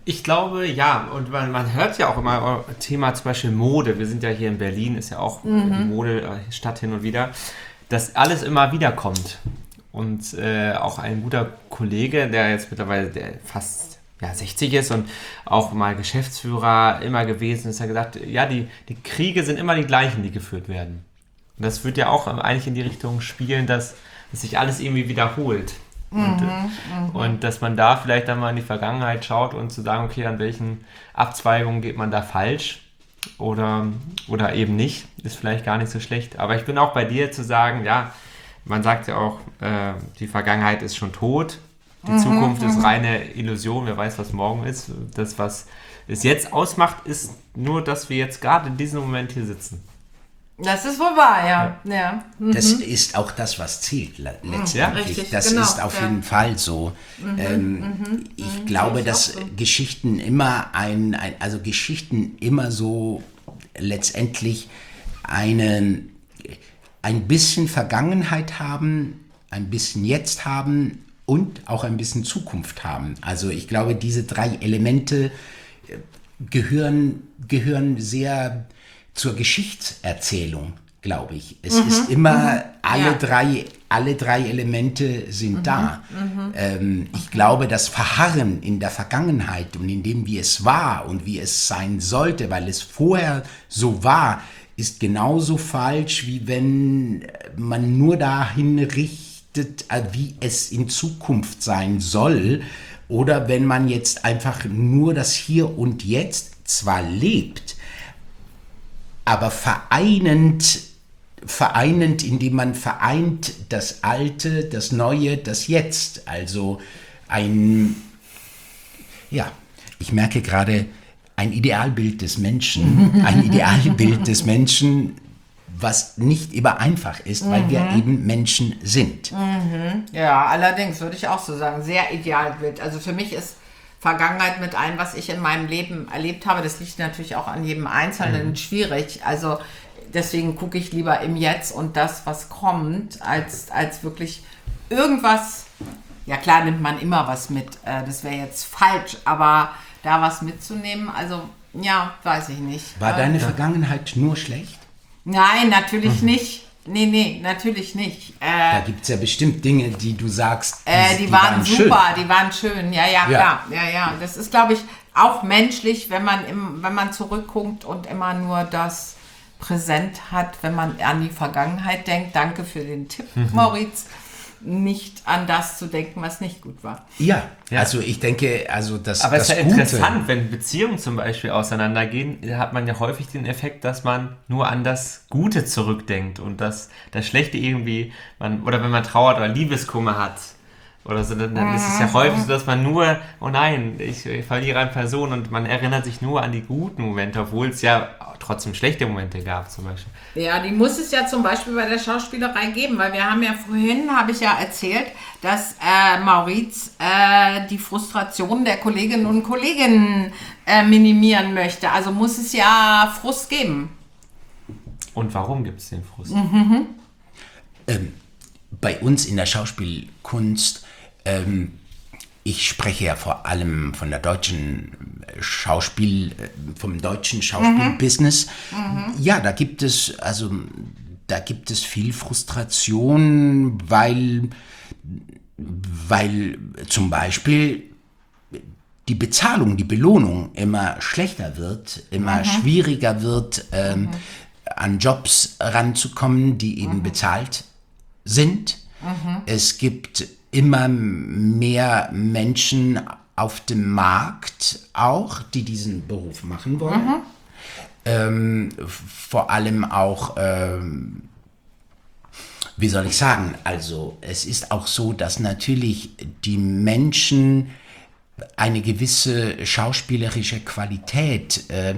[SPEAKER 2] Ich glaube, ja. Und man, man hört ja auch immer Thema zum Beispiel Mode. Wir sind ja hier in Berlin, ist ja auch mhm. Modestadt hin und wieder, dass alles immer wieder kommt. Und äh, auch ein guter Kollege, der jetzt mittlerweile der fast ja, sechzig ist und auch mal Geschäftsführer immer gewesen ist, hat gesagt, ja, die, die Kriege sind immer die gleichen, die geführt werden. Und das wird ja auch eigentlich in die Richtung spielen, dass, dass sich alles irgendwie wiederholt. Und, mhm, und dass man da vielleicht dann mal in die Vergangenheit schaut und zu sagen, okay, an welchen Abzweigungen geht man da falsch oder, oder eben nicht, ist vielleicht gar nicht so schlecht. Aber ich bin auch bei dir zu sagen, ja, man sagt ja auch, äh, die Vergangenheit ist schon tot. Die mhm, Zukunft ist mhm. reine Illusion, wer weiß, was morgen ist. Das, was es jetzt ausmacht, ist nur, dass wir jetzt gerade in diesem Moment hier sitzen.
[SPEAKER 1] Das ist wohl wahr, ja. ja. ja. Mhm.
[SPEAKER 3] Das ist auch das, was zählt letztendlich. Ja, richtig, das genau, ist auf ja. jeden Fall so. Mhm, ähm, mhm, ich mhm, glaube, dass so. Geschichten immer ein, ein, also Geschichten immer so letztendlich einen, ein bisschen Vergangenheit haben, ein bisschen Jetzt haben und auch ein bisschen Zukunft haben. Also ich glaube, diese drei Elemente gehören, gehören sehr zur Geschichtserzählung, glaube ich. Es mhm, ist immer, mhm, alle, ja. drei, alle drei Elemente sind mhm, da. Mhm, ähm, ich glaube, das Verharren in der Vergangenheit und in dem, wie es war und wie es sein sollte, weil es vorher so war, ist genauso falsch, wie wenn man nur dahin richtet, wie es in Zukunft sein soll, oder wenn man jetzt einfach nur das Hier und Jetzt zwar lebt, aber vereinend, vereinend, indem man vereint das Alte, das Neue, das Jetzt. Also ein, ja, ich merke gerade, ein Idealbild des Menschen, ein Idealbild des Menschen, was nicht immer einfach ist, weil mhm. wir eben Menschen sind.
[SPEAKER 1] Mhm. Ja, allerdings würde ich auch so sagen, sehr Idealbild. Also für mich ist Vergangenheit mit allem, was ich in meinem Leben erlebt habe, das liegt natürlich auch an jedem Einzelnen, mhm. schwierig. Also deswegen gucke ich lieber im Jetzt und das, was kommt, als, als wirklich irgendwas. Ja klar, nimmt man immer was mit, das wäre jetzt falsch, aber da was mitzunehmen, also ja, weiß ich nicht.
[SPEAKER 3] War deine ja. Vergangenheit nur schlecht?
[SPEAKER 1] Nein, natürlich mhm. nicht. Nee, nee, natürlich nicht.
[SPEAKER 3] Äh, da gibt es ja bestimmt Dinge, die du sagst,
[SPEAKER 1] die, äh, die, die waren, waren super, schön. die waren schön. Ja, ja, ja, klar. Ja, ja. Das ist, glaube ich, auch menschlich, wenn man, im, wenn man zurückguckt und immer nur das präsent hat, wenn man an die Vergangenheit denkt. Danke für den Tipp, mhm. Moritz. Nicht an das zu denken, was nicht gut war.
[SPEAKER 3] Ja, ja. also ich denke, also das
[SPEAKER 2] Aber
[SPEAKER 3] das
[SPEAKER 2] es ist ja
[SPEAKER 3] Gute,
[SPEAKER 2] interessant, wenn Beziehungen zum Beispiel auseinandergehen, hat man ja häufig den Effekt, dass man nur an das Gute zurückdenkt und das, das Schlechte irgendwie, man, oder wenn man trauert oder Liebeskummer hat oder so, dann, dann ist es ja häufig so, dass man nur, oh nein, ich, ich verliere eine Person und man erinnert sich nur an die guten Momente, obwohl es ja trotzdem schlechte Momente gab zum Beispiel.
[SPEAKER 1] Ja, die muss es ja zum Beispiel bei der Schauspielerei geben, weil wir haben ja vorhin, habe ich ja erzählt, dass äh, Mauriz äh, die Frustration der Kolleginnen und Kollegen äh, minimieren möchte. Also muss es ja Frust geben.
[SPEAKER 2] Und warum gibt es den Frust?
[SPEAKER 1] Mhm.
[SPEAKER 3] Ähm, bei uns in der Schauspielkunst, ähm, ich spreche ja vor allem von der deutschen Schauspiel, vom deutschen Schauspielbusiness. Mhm. Ja, da gibt es, also da gibt es viel Frustration, weil, weil zum Beispiel die Bezahlung, die Belohnung immer schlechter wird, immer mhm. schwieriger wird, ähm, mhm. an Jobs ranzukommen, die eben mhm. bezahlt sind. Mhm. Es gibt immer mehr Menschen auf dem Markt auch, die diesen Beruf machen wollen. Mhm. Ähm, vor allem auch, ähm, wie soll ich sagen, also es ist auch so, dass natürlich die Menschen eine gewisse schauspielerische Qualität äh,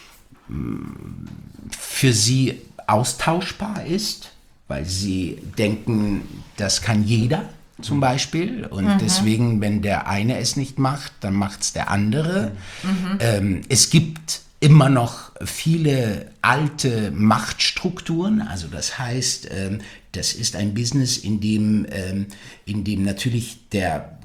[SPEAKER 3] für sie austauschbar ist, weil sie denken, das kann jeder. Zum Beispiel. Und mhm. deswegen, wenn der eine es nicht macht, dann macht es der andere. Mhm. Ähm, es gibt immer noch viele alte Machtstrukturen. Also das heißt, ähm, das ist ein Business, in dem, ähm, in dem natürlich der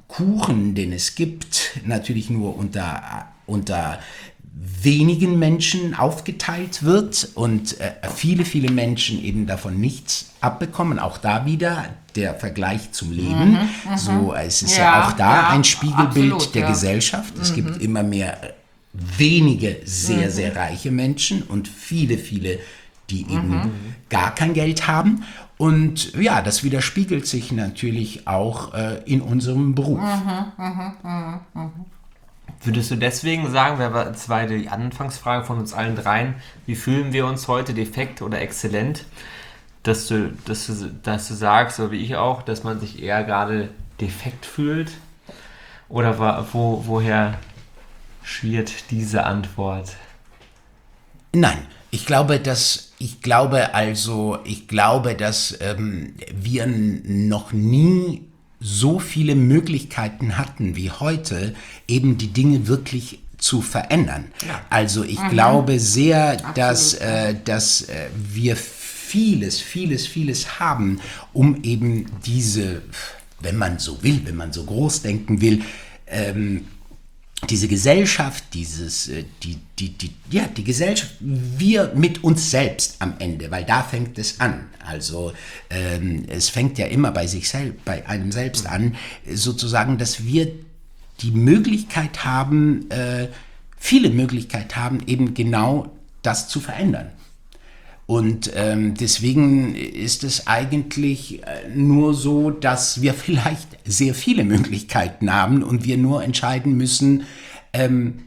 [SPEAKER 3] Kuchen, den es gibt, natürlich nur unter, unter wenigen Menschen aufgeteilt wird und äh, viele, viele Menschen eben davon nichts abbekommen. Auch da wieder der Vergleich zum Leben. Mhm, so, es ist ja, ja auch da ja, ein Spiegelbild absolut, der ja. Gesellschaft. Es mhm. gibt immer mehr wenige sehr, mhm. sehr reiche Menschen und viele, viele, die eben mhm. gar kein Geld haben. Und ja, das widerspiegelt sich natürlich auch äh, in unserem Beruf. Mhm, mh, mh,
[SPEAKER 2] mh. Würdest du deswegen sagen, das war die Anfangsfrage von uns allen dreien, wie fühlen wir uns heute, defekt oder exzellent, dass du, dass du, dass du sagst, so wie ich auch, dass man sich eher gerade defekt fühlt? Oder wo, woher schwirrt diese Antwort?
[SPEAKER 3] Nein, ich glaube, dass ich glaube also, ich glaube, dass ähm, wir noch nie so viele Möglichkeiten hatten wie heute, eben die Dinge wirklich zu verändern. Ja. Also ich mhm. glaube sehr, Absolut. dass, äh, dass äh, wir vieles, vieles, vieles haben, um eben diese, wenn man so will, wenn man so groß denken will, ähm, diese Gesellschaft, dieses, die, die, die, ja, die Gesellschaft, wir mit uns selbst am Ende, weil da fängt es an. Also ähm, es fängt ja immer bei sich selbst, bei einem selbst an, sozusagen, dass wir die Möglichkeit haben, äh, viele Möglichkeit haben, eben genau das zu verändern. Und ähm, deswegen ist es eigentlich nur so, dass wir vielleicht sehr viele Möglichkeiten haben und wir nur entscheiden müssen, ähm,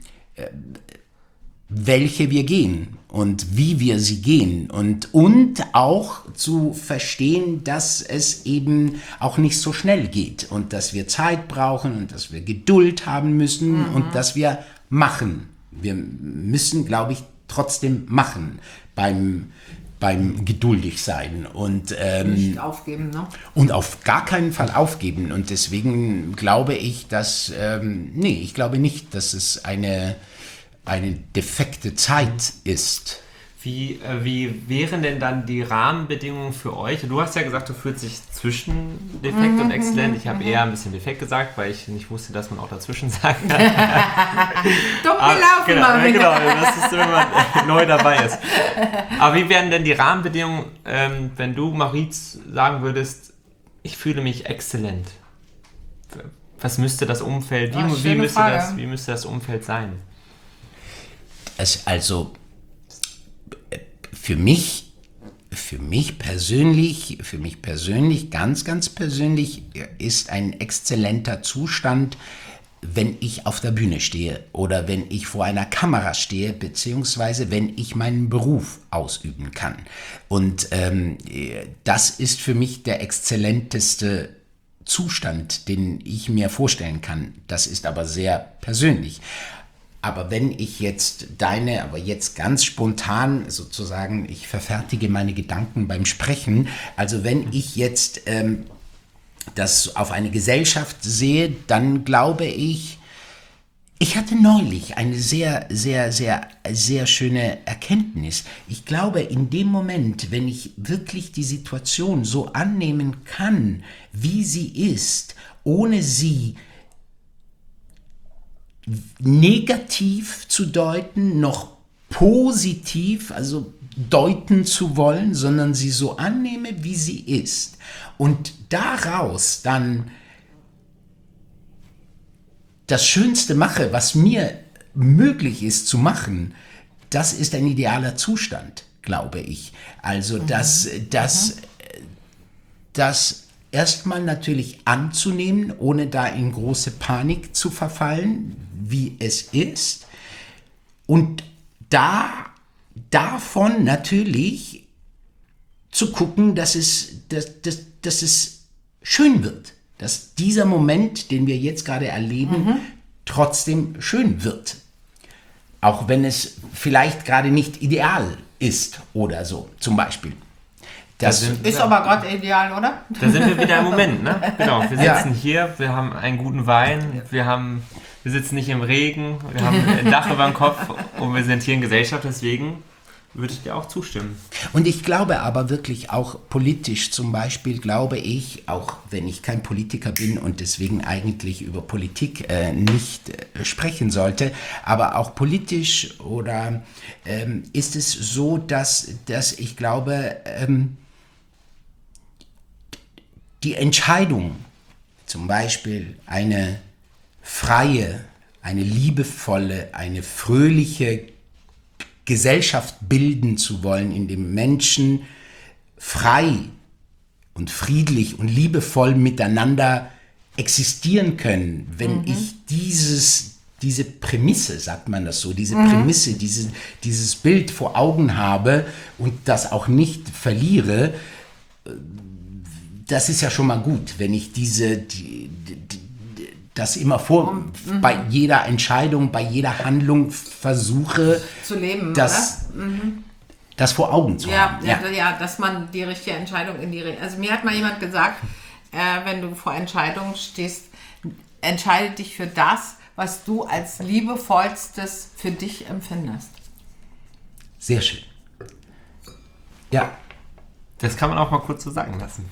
[SPEAKER 3] welche wir gehen und wie wir sie gehen. Und, und auch zu verstehen, dass es eben auch nicht so schnell geht und dass wir Zeit brauchen und dass wir Geduld haben müssen mhm. und dass wir machen. Wir müssen, glaube ich, trotzdem machen beim, beim geduldig sein und ähm,
[SPEAKER 1] nicht aufgeben, ne?
[SPEAKER 3] Und auf gar keinen Fall aufgeben. Und deswegen glaube ich, dass ähm, nee, ich glaube nicht, dass es eine eine defekte Zeit ist.
[SPEAKER 2] Wie, äh, wie wären denn dann die Rahmenbedingungen für euch? Du hast ja gesagt, du fühlst dich zwischen defekt mhm, und exzellent. Ich habe mhm. eher ein bisschen defekt gesagt, weil ich nicht wusste, dass man auch dazwischen sagen kann.
[SPEAKER 1] Dumm gelaufen,
[SPEAKER 2] genau, Marvin. Genau, das ist, wenn man neu dabei ist. Aber wie wären denn die Rahmenbedingungen, ähm, wenn du, Maurice, sagen würdest, ich fühle mich exzellent? Was müsste das Umfeld, wie, Ach, wie, müsste das, wie müsste das Umfeld sein?
[SPEAKER 3] Es also für mich, für mich persönlich, für mich persönlich, ganz, ganz persönlich ist ein exzellenter Zustand, wenn ich auf der Bühne stehe oder wenn ich vor einer Kamera stehe, beziehungsweise wenn ich meinen Beruf ausüben kann. Und ähm, das ist für mich der exzellenteste Zustand, den ich mir vorstellen kann. Das ist aber sehr persönlich. Aber wenn ich jetzt deine, aber jetzt ganz spontan sozusagen, ich verfertige meine Gedanken beim Sprechen, also wenn ich jetzt ähm, das auf eine Gesellschaft sehe, dann glaube ich, ich hatte neulich eine sehr, sehr, sehr, sehr schöne Erkenntnis. Ich glaube, in dem Moment, wenn ich wirklich die Situation so annehmen kann, wie sie ist, ohne sie negativ zu deuten, noch positiv, also deuten zu wollen, sondern sie so annehme, wie sie ist. Und daraus dann das Schönste mache, was mir möglich ist zu machen, das ist ein idealer Zustand, glaube ich. Also, dass das, das erstmal natürlich anzunehmen, ohne da in große Panik zu verfallen, wie es ist. Und da davon natürlich zu gucken, dass es, dass, dass, dass es schön wird. Dass dieser Moment, den wir jetzt gerade erleben, mhm. trotzdem schön wird. Auch wenn es vielleicht gerade nicht ideal ist oder so, zum Beispiel.
[SPEAKER 1] Das ist wir, aber gerade ideal, oder?
[SPEAKER 2] Da sind wir wieder im Moment, ne? Genau, wir sitzen ja. hier, wir haben einen guten Wein, wir haben, wir sitzen nicht im Regen, wir haben ein Dach über dem Kopf und wir sind hier in Gesellschaft, deswegen würde ich dir auch zustimmen.
[SPEAKER 3] Und ich glaube aber wirklich auch politisch zum Beispiel, glaube ich, auch wenn ich kein Politiker bin und deswegen eigentlich über Politik äh, nicht äh, sprechen sollte, aber auch politisch oder ähm, ist es so, dass, dass ich glaube, ähm, die Entscheidung, zum Beispiel eine freie, eine liebevolle, eine fröhliche Gesellschaft bilden zu wollen, in dem Menschen frei und friedlich und liebevoll miteinander existieren können, wenn mhm. ich dieses, diese Prämisse, sagt man das so, diese mhm. Prämisse, diese, dieses Bild vor Augen habe und das auch nicht verliere, das ist ja schon mal gut, wenn ich diese, die, die, das immer vor, mhm. bei jeder Entscheidung, bei jeder Handlung versuche,
[SPEAKER 1] zu leben,
[SPEAKER 3] das, mhm. das vor Augen zu
[SPEAKER 1] ja,
[SPEAKER 3] haben.
[SPEAKER 1] Ja. Ja, ja, dass man die richtige Entscheidung in die... Also mir hat mal jemand gesagt, äh, wenn du vor Entscheidungen stehst, entscheide dich für das, was du als liebevollstes für dich empfindest.
[SPEAKER 3] Sehr schön. Ja.
[SPEAKER 2] Das kann man auch mal kurz so sagen lassen.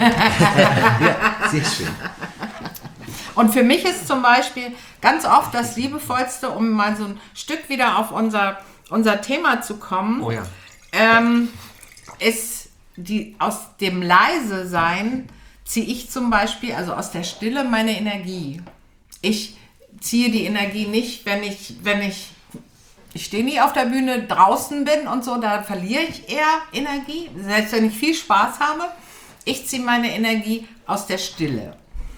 [SPEAKER 3] Ja, sehr schön.
[SPEAKER 1] Und für mich ist zum Beispiel ganz oft das Liebevollste, um mal so ein Stück wieder auf unser, unser Thema zu kommen,
[SPEAKER 2] oh ja.
[SPEAKER 1] ähm, ist die, aus dem Leise sein ziehe ich zum Beispiel, also aus der Stille, meine Energie. Ich ziehe die Energie nicht, wenn ich, wenn ich, ich stehe nie auf der Bühne, draußen bin und so, da verliere ich eher Energie, selbst wenn ich viel Spaß habe. Ich ziehe meine Energie aus der Stille.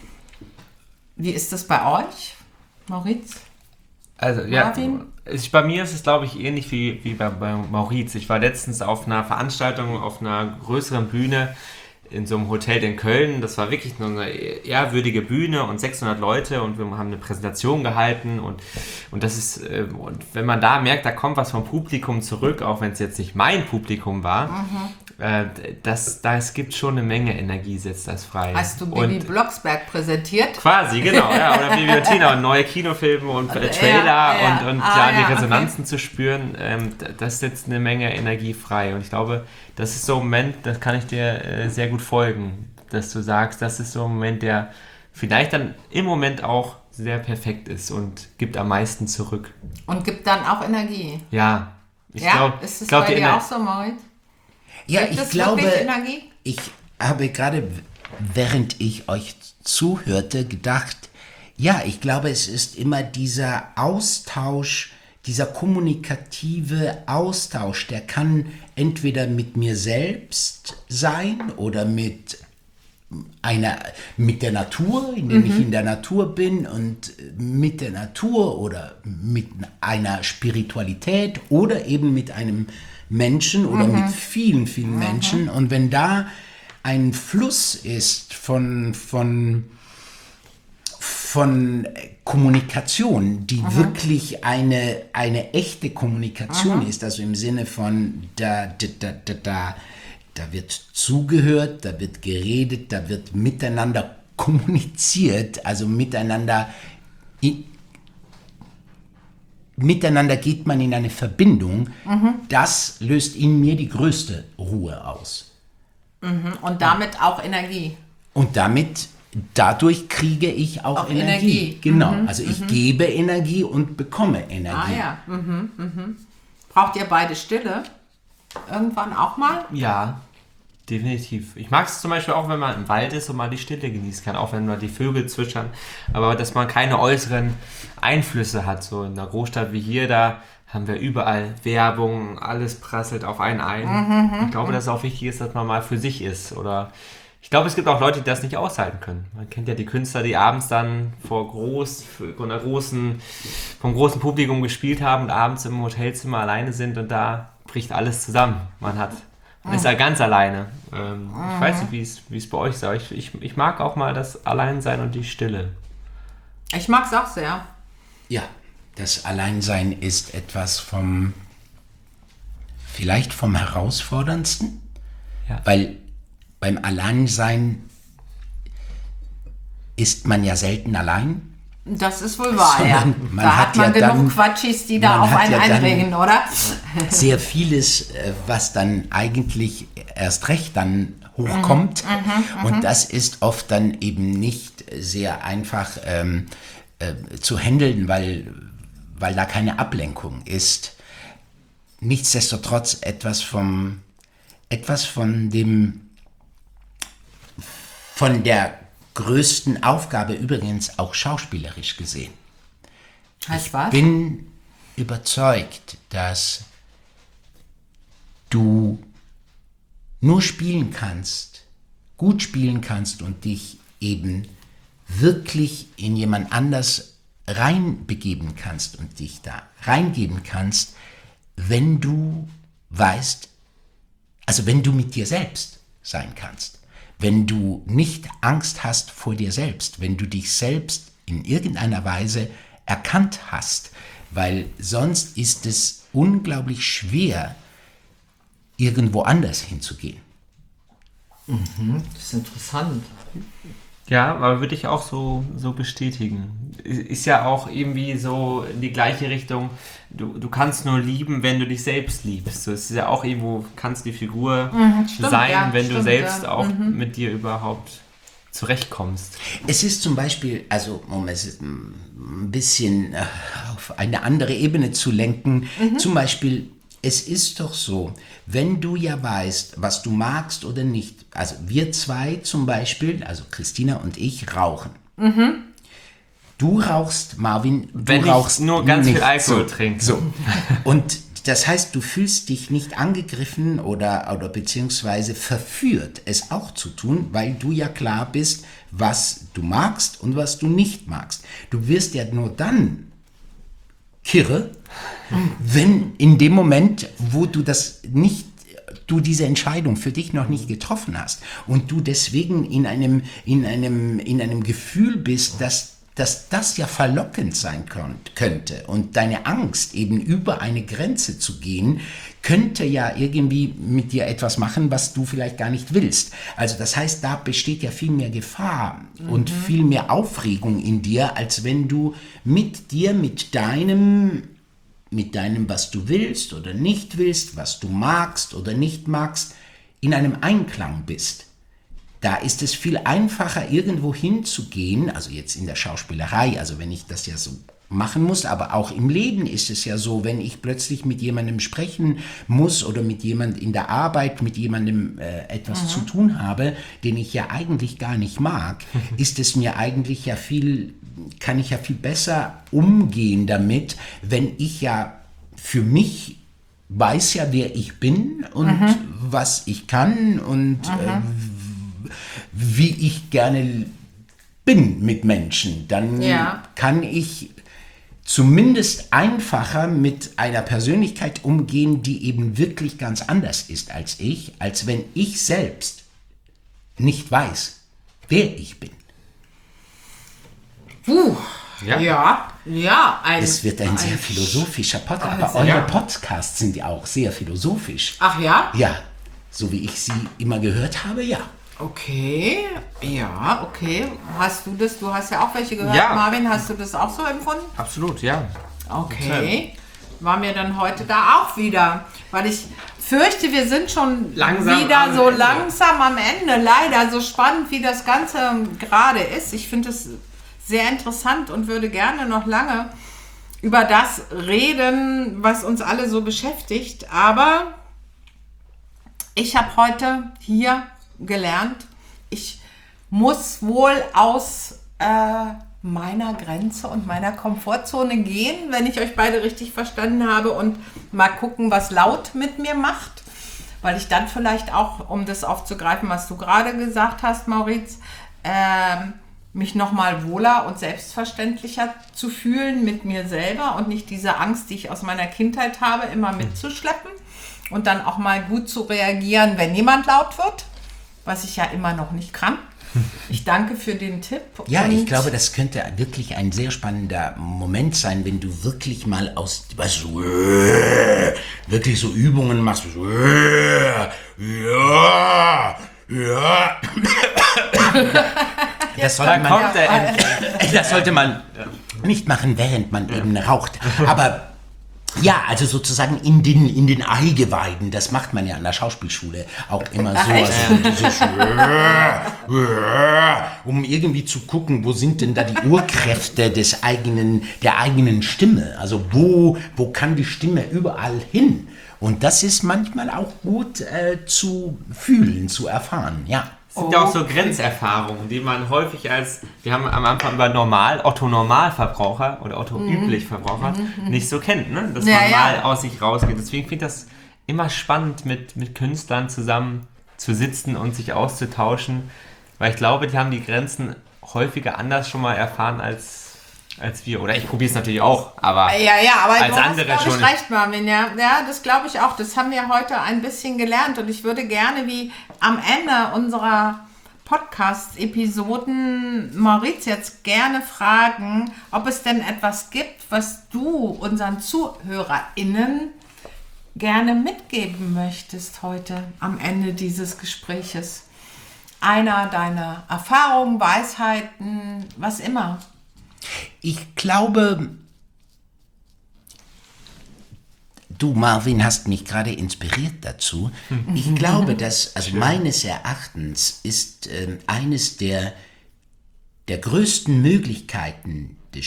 [SPEAKER 1] Wie ist das bei euch, Moritz?
[SPEAKER 2] Also, ja, ich, bei mir ist es, glaube ich, ähnlich wie, wie bei, bei Moritz. Ich war letztens auf einer Veranstaltung, auf einer größeren Bühne in so einem Hotel in Köln. Das war wirklich nur eine ehrwürdige Bühne und sechshundert Leute und wir haben eine Präsentation gehalten und, und das ist, und wenn man da merkt, da kommt was vom Publikum zurück, auch wenn es jetzt nicht mein Publikum war, mhm. äh, das, das gibt schon eine Menge Energie, setzt das frei.
[SPEAKER 1] Hast du Bibi und Blocksberg präsentiert?
[SPEAKER 2] Quasi, genau, ja, oder Bibi und Tina und neue Kinofilme und äh, Trailer ja, ja. und, und ah, da die ja, Resonanzen okay. zu spüren, ähm, das setzt eine Menge Energie frei und ich glaube, das ist so ein Moment, das kann ich dir äh, sehr gut folgen, dass du sagst, das ist so ein Moment, der vielleicht dann im Moment auch sehr perfekt ist und gibt am meisten zurück.
[SPEAKER 1] Und gibt dann auch Energie.
[SPEAKER 2] Ja. Ich
[SPEAKER 1] ja,
[SPEAKER 2] glaub,
[SPEAKER 1] ist es
[SPEAKER 2] glaub,
[SPEAKER 1] bei dir
[SPEAKER 2] Ener-
[SPEAKER 1] auch so, Moritz?
[SPEAKER 3] Ja,
[SPEAKER 1] gibt
[SPEAKER 3] ich
[SPEAKER 1] es
[SPEAKER 3] glaube,
[SPEAKER 1] Energie?
[SPEAKER 3] ich habe gerade, während ich euch zuhörte, gedacht, ja, ich glaube, es ist immer dieser Austausch, dieser kommunikative Austausch, der kann entweder mit mir selbst sein oder mit einer, mit der Natur, indem mhm. ich in der Natur bin und mit der Natur oder mit einer Spiritualität oder eben mit einem Menschen oder mhm. mit vielen, vielen mhm. Menschen. Und wenn da ein Fluss ist von, von von Kommunikation, die mhm. wirklich eine, eine echte Kommunikation mhm. ist, also im Sinne von, da, da, da, da, da, da wird zugehört, da wird geredet, da wird miteinander kommuniziert, also miteinander, in, miteinander geht man in eine Verbindung, mhm. das löst in mir die größte Ruhe aus.
[SPEAKER 1] Mhm. Und damit auch Energie.
[SPEAKER 3] Und damit Dadurch kriege ich auch, auch Energie. Energie. Genau, mhm, also ich mhm. gebe Energie und bekomme Energie.
[SPEAKER 1] Ah ja. Mhm, mhm. Braucht ihr beide Stille? Irgendwann auch mal?
[SPEAKER 2] Ja, definitiv. Ich mag es zum Beispiel auch, wenn man im Wald ist und mal die Stille genießen kann, auch wenn mal die Vögel zwitschern, aber dass man keine äußeren Einflüsse hat. So in einer Großstadt wie hier, da haben wir überall Werbung, alles prasselt auf einen ein. Mhm, ich glaube, dass es auch wichtig ist, dass man mal für sich ist oder ich glaube, es gibt auch Leute, die das nicht aushalten können. Man kennt ja die Künstler, die abends dann vor groß, vor einer großen, vom großen Publikum gespielt haben und abends im Hotelzimmer alleine sind und da bricht alles zusammen. Man hat, man ist ja ganz alleine. Ähm, ich weiß nicht, wie es, wie es bei euch ist, aber ich, ich, ich mag auch mal das Alleinsein und die Stille.
[SPEAKER 1] Ich mag es auch sehr.
[SPEAKER 3] Ja, das Alleinsein ist etwas vom, vielleicht vom herausforderndsten, ja. Weil beim Alleinsein ist man ja selten allein.
[SPEAKER 1] Das ist wohl wahr, ja.
[SPEAKER 3] Sondern man
[SPEAKER 1] Da
[SPEAKER 3] hat
[SPEAKER 1] hat man
[SPEAKER 3] ja
[SPEAKER 1] genug
[SPEAKER 3] dann-
[SPEAKER 1] Quatschis, die da
[SPEAKER 3] man
[SPEAKER 1] auf
[SPEAKER 3] hat
[SPEAKER 1] einen
[SPEAKER 3] ja dann-
[SPEAKER 1] einregen, oder?
[SPEAKER 3] Sehr vieles, äh, was dann eigentlich erst recht dann hochkommt. Und das ist oft dann eben nicht sehr einfach ähm, äh, zu handeln, weil, weil da keine Ablenkung ist. Nichtsdestotrotz etwas vom, etwas von dem, von der größten Aufgabe übrigens auch schauspielerisch gesehen.
[SPEAKER 1] Heißt was?
[SPEAKER 3] Bin überzeugt, dass du nur spielen kannst, gut spielen kannst und dich eben wirklich in jemand anders reinbegeben kannst und dich da reingeben kannst, wenn du weißt, also wenn du mit dir selbst sein kannst, wenn du nicht Angst hast vor dir selbst, wenn du dich selbst in irgendeiner Weise erkannt hast, weil sonst ist es unglaublich schwer, irgendwo anders hinzugehen.
[SPEAKER 1] Das ist interessant.
[SPEAKER 2] Ja, aber würde ich auch so, so bestätigen. Ist ja auch irgendwie so in die gleiche Richtung. Du, du kannst nur lieben, wenn du dich selbst liebst. So, es ist ja auch irgendwo, kannst die Figur
[SPEAKER 1] stimmt,
[SPEAKER 2] sein,
[SPEAKER 1] ja,
[SPEAKER 2] wenn du
[SPEAKER 1] stimmt,
[SPEAKER 2] selbst
[SPEAKER 1] ja.
[SPEAKER 2] auch mit dir überhaupt zurechtkommst.
[SPEAKER 3] Es ist zum Beispiel, also um es ein bisschen äh, auf eine andere Ebene zu lenken, zum Beispiel, es ist doch so, wenn du ja weißt, was du magst oder nicht, also wir zwei zum Beispiel, also Christina und ich, rauchen. Du rauchst, Marvin, du
[SPEAKER 2] Wenn ich
[SPEAKER 3] rauchst
[SPEAKER 2] nur ganz
[SPEAKER 3] nicht.
[SPEAKER 2] viel Alkohol
[SPEAKER 3] so,
[SPEAKER 2] trinke.
[SPEAKER 3] So. Und das heißt, du fühlst dich nicht angegriffen oder, oder beziehungsweise verführt, es auch zu tun, weil du ja klar bist, was du magst und was du nicht magst. Du wirst ja nur dann kirre, wenn in dem Moment, wo du das nicht, du diese Entscheidung für dich noch nicht getroffen hast und du deswegen in einem, in einem, in einem Gefühl bist, dass dass das ja verlockend sein könnt, könnte und deine Angst, eben über eine Grenze zu gehen, könnte ja irgendwie mit dir etwas machen, was du vielleicht gar nicht willst. Also das heißt, da besteht ja viel mehr Gefahr und viel mehr Aufregung in dir, als wenn du mit dir, mit deinem, mit deinem, was du willst oder nicht willst, was du magst oder nicht magst, in einem Einklang bist. Da ist es viel einfacher, irgendwo hinzugehen, also jetzt in der Schauspielerei, also wenn ich das ja so machen muss, aber auch im Leben ist es ja so, wenn ich plötzlich mit jemandem sprechen muss oder mit jemand in der Arbeit, mit jemandem äh, etwas mhm. zu tun habe, den ich ja eigentlich gar nicht mag, ist es mir eigentlich ja viel, kann ich ja viel besser umgehen damit, wenn ich ja für mich weiß ja, wer ich bin und mhm. was ich kann und mhm. äh, wie ich gerne bin mit Menschen, dann
[SPEAKER 1] Ja.
[SPEAKER 3] kann ich zumindest einfacher mit einer Persönlichkeit umgehen, die eben wirklich ganz anders ist als ich, als wenn ich selbst nicht weiß, wer ich bin.
[SPEAKER 1] Puh.
[SPEAKER 2] Ja.
[SPEAKER 1] Ja, ja. Ein,
[SPEAKER 3] Es wird ein sehr philosophischer Podcast, aber eure
[SPEAKER 2] ja.
[SPEAKER 3] Podcasts sind ja auch sehr philosophisch.
[SPEAKER 1] Ach ja?
[SPEAKER 3] Ja, so wie ich sie immer gehört habe, ja.
[SPEAKER 1] Okay, ja, okay. Hast du das, du hast ja auch welche gehört,
[SPEAKER 2] Ja.
[SPEAKER 1] Marvin, hast du das auch so empfunden?
[SPEAKER 2] Absolut, ja.
[SPEAKER 1] Okay. Waren wir dann heute da auch wieder? Weil ich fürchte, wir sind schon
[SPEAKER 2] Langsam
[SPEAKER 1] wieder
[SPEAKER 2] am
[SPEAKER 1] so
[SPEAKER 2] Ende.
[SPEAKER 1] langsam am Ende. Leider, so spannend wie das Ganze gerade ist. Ich finde es sehr interessant und würde gerne noch lange über das reden, was uns alle so beschäftigt. Aber ich habe heute hier gelernt, ich muss wohl aus äh, meiner Grenze und meiner Komfortzone gehen, wenn ich euch beide richtig verstanden habe, und mal gucken, was laut mit mir macht, weil ich dann vielleicht auch, um das aufzugreifen, was du gerade gesagt hast, Mauriz, äh, mich nochmal wohler und selbstverständlicher zu fühlen mit mir selber und nicht diese Angst, die ich aus meiner Kindheit habe, immer mitzuschleppen und dann auch mal gut zu reagieren, wenn jemand laut wird, was ich ja immer noch nicht kann. Ich danke für den Tipp.
[SPEAKER 3] Ja,
[SPEAKER 1] und
[SPEAKER 3] ich glaube, das könnte wirklich ein sehr spannender Moment sein, wenn du wirklich mal aus, weißt du, äh, wirklich so Übungen machst. So, äh, ja, ja. Das sollte
[SPEAKER 2] Da
[SPEAKER 3] man,
[SPEAKER 2] kommt er endlich.
[SPEAKER 3] das sollte man nicht machen, während man ja. eben raucht. Aber ja, also sozusagen in den, in den Eingeweiden, das macht man ja an der Schauspielschule auch immer so. Also dieses, um irgendwie zu gucken, wo sind denn da die Urkräfte des eigenen, der eigenen Stimme? Also wo, wo kann die Stimme überall hin? Und das ist manchmal auch gut äh, zu fühlen, zu erfahren, ja.
[SPEAKER 2] Es sind ja auch so Grenzerfahrungen, die man häufig als, wir haben am Anfang über Normal, Otto-Normalverbraucher oder Otto-Üblich-Verbraucher mhm. nicht so kennt, ne? Dass ja, man ja. mal aus sich rausgeht. Deswegen finde ich das immer spannend, mit, mit Künstlern zusammen zu sitzen und sich auszutauschen, weil ich glaube, die haben die Grenzen häufiger anders schon mal erfahren als als wir. Oder ich probiere es natürlich auch, aber
[SPEAKER 1] ja, ja, aber
[SPEAKER 2] als
[SPEAKER 1] du
[SPEAKER 2] andere
[SPEAKER 1] hast,
[SPEAKER 2] schon.
[SPEAKER 1] Ich recht, Marvin, ja. Ja, das glaube ich auch. Das haben wir heute ein bisschen gelernt und ich würde gerne, wie am Ende unserer Podcast-Episoden, Mauriz jetzt gerne fragen, ob es denn etwas gibt, was du unseren ZuhörerInnen gerne mitgeben möchtest heute am Ende dieses Gespräches. Einer deiner Erfahrungen, Weisheiten, was immer.
[SPEAKER 3] Ich glaube, du, Marvin, hast mich gerade inspiriert dazu. Ich glaube, dass, also meines Erachtens ist äh, eines der, der größten Möglichkeiten des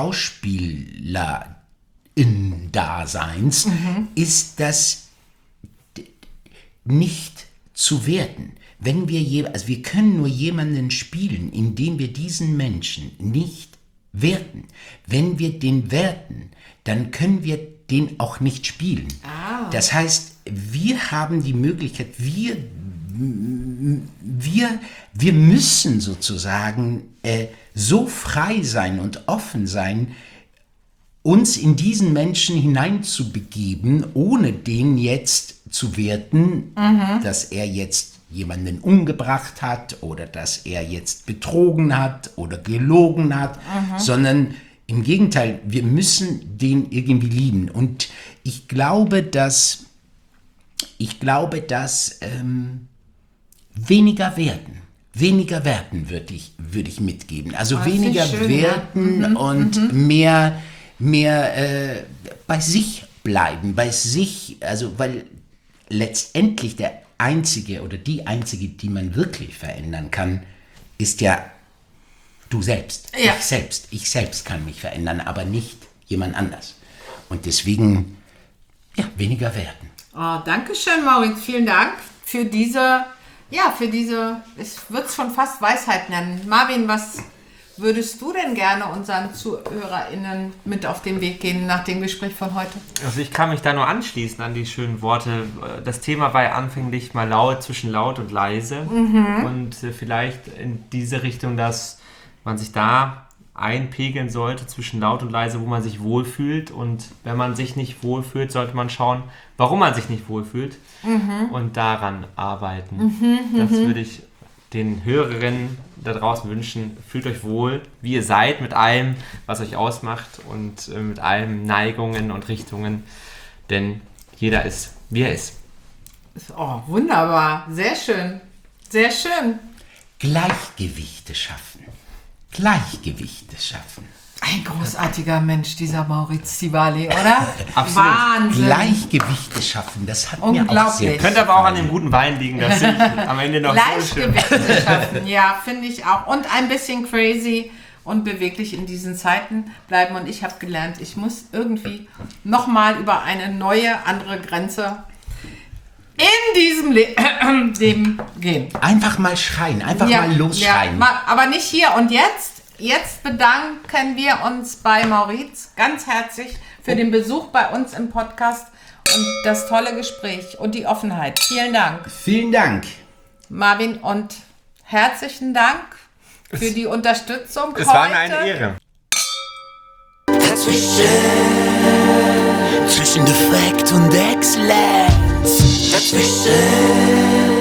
[SPEAKER 3] Schauspieler-Daseins mhm. ist das d- nicht zu werten. Wenn wir, je, also wir können nur jemanden spielen, indem wir diesen Menschen nicht werten. Wenn wir den werten, dann können wir den auch nicht spielen. Ah. Das heißt, wir haben die Möglichkeit, wir, wir, wir müssen sozusagen äh, so frei sein und offen sein, uns in diesen Menschen hineinzubegeben, ohne den jetzt zu werten, mhm. dass er jetzt jemanden umgebracht hat oder dass er jetzt betrogen hat oder gelogen hat, mhm. sondern im Gegenteil, wir müssen den irgendwie lieben. Und ich glaube, dass, ich glaube, dass ähm, weniger werden, weniger werten würde ich, würde ich mitgeben. Also oh, weniger schön, werten ja. mhm. und mhm. mehr, mehr äh, bei sich bleiben, bei sich, also weil letztendlich der einzige oder die einzige, die man wirklich verändern kann, ist ja du selbst. Ja. Ich selbst. Ich selbst kann mich verändern, aber nicht jemand anders. Und deswegen, ja, weniger werden.
[SPEAKER 1] Oh, danke schön, Mauriz. Vielen Dank für diese, ja, für diese, ich würde es schon fast Weisheit nennen. Marvin, was würdest du denn gerne unseren ZuhörerInnen mit auf den Weg gehen nach dem Gespräch von heute?
[SPEAKER 2] Also ich kann mich da nur anschließen an die schönen Worte. Das Thema war ja anfänglich mal laut, zwischen laut und leise. Mhm. Und vielleicht in diese Richtung, dass man sich da einpegeln sollte zwischen laut und leise, wo man sich wohlfühlt. Und wenn man sich nicht wohlfühlt, sollte man schauen, warum man sich nicht wohlfühlt mhm. und daran arbeiten. Mhm, das würde ich den Hörerinnen da draußen wünschen. Fühlt euch wohl, wie ihr seid, mit allem, was euch ausmacht und äh, mit allen Neigungen und Richtungen. Denn jeder ist, wie er ist.
[SPEAKER 1] Oh, wunderbar. Sehr schön. Sehr schön.
[SPEAKER 3] Gleichgewichte schaffen. Gleichgewichte schaffen.
[SPEAKER 1] Ein großartiger Mensch, dieser Mauriz Civali, oder? Absolut. Wahnsinn.
[SPEAKER 3] Gleichgewichte schaffen, das hat mir auch sehr
[SPEAKER 2] Könnte aber auch an dem guten Wein liegen, dass ich am Ende noch
[SPEAKER 1] Gleichgewichte schaffen, ja, finde ich auch. Und ein bisschen crazy und beweglich in diesen Zeiten bleiben. Und ich habe gelernt, ich muss irgendwie nochmal über eine neue, andere Grenze in diesem Le- Leben gehen.
[SPEAKER 3] Einfach mal schreien, einfach ja, mal losschreien.
[SPEAKER 1] Ja, mal, aber nicht hier und jetzt. Jetzt bedanken wir uns bei Mauriz ganz herzlich für den Besuch bei uns im Podcast und das tolle Gespräch und die Offenheit. Vielen Dank.
[SPEAKER 3] Vielen Dank.
[SPEAKER 1] Marvin, und herzlichen Dank für die Unterstützung
[SPEAKER 2] es
[SPEAKER 1] heute.
[SPEAKER 2] Es war mir eine Ehre.
[SPEAKER 3] Dazwischen, zwischen Defekt und Exzellenz. Dazwischen.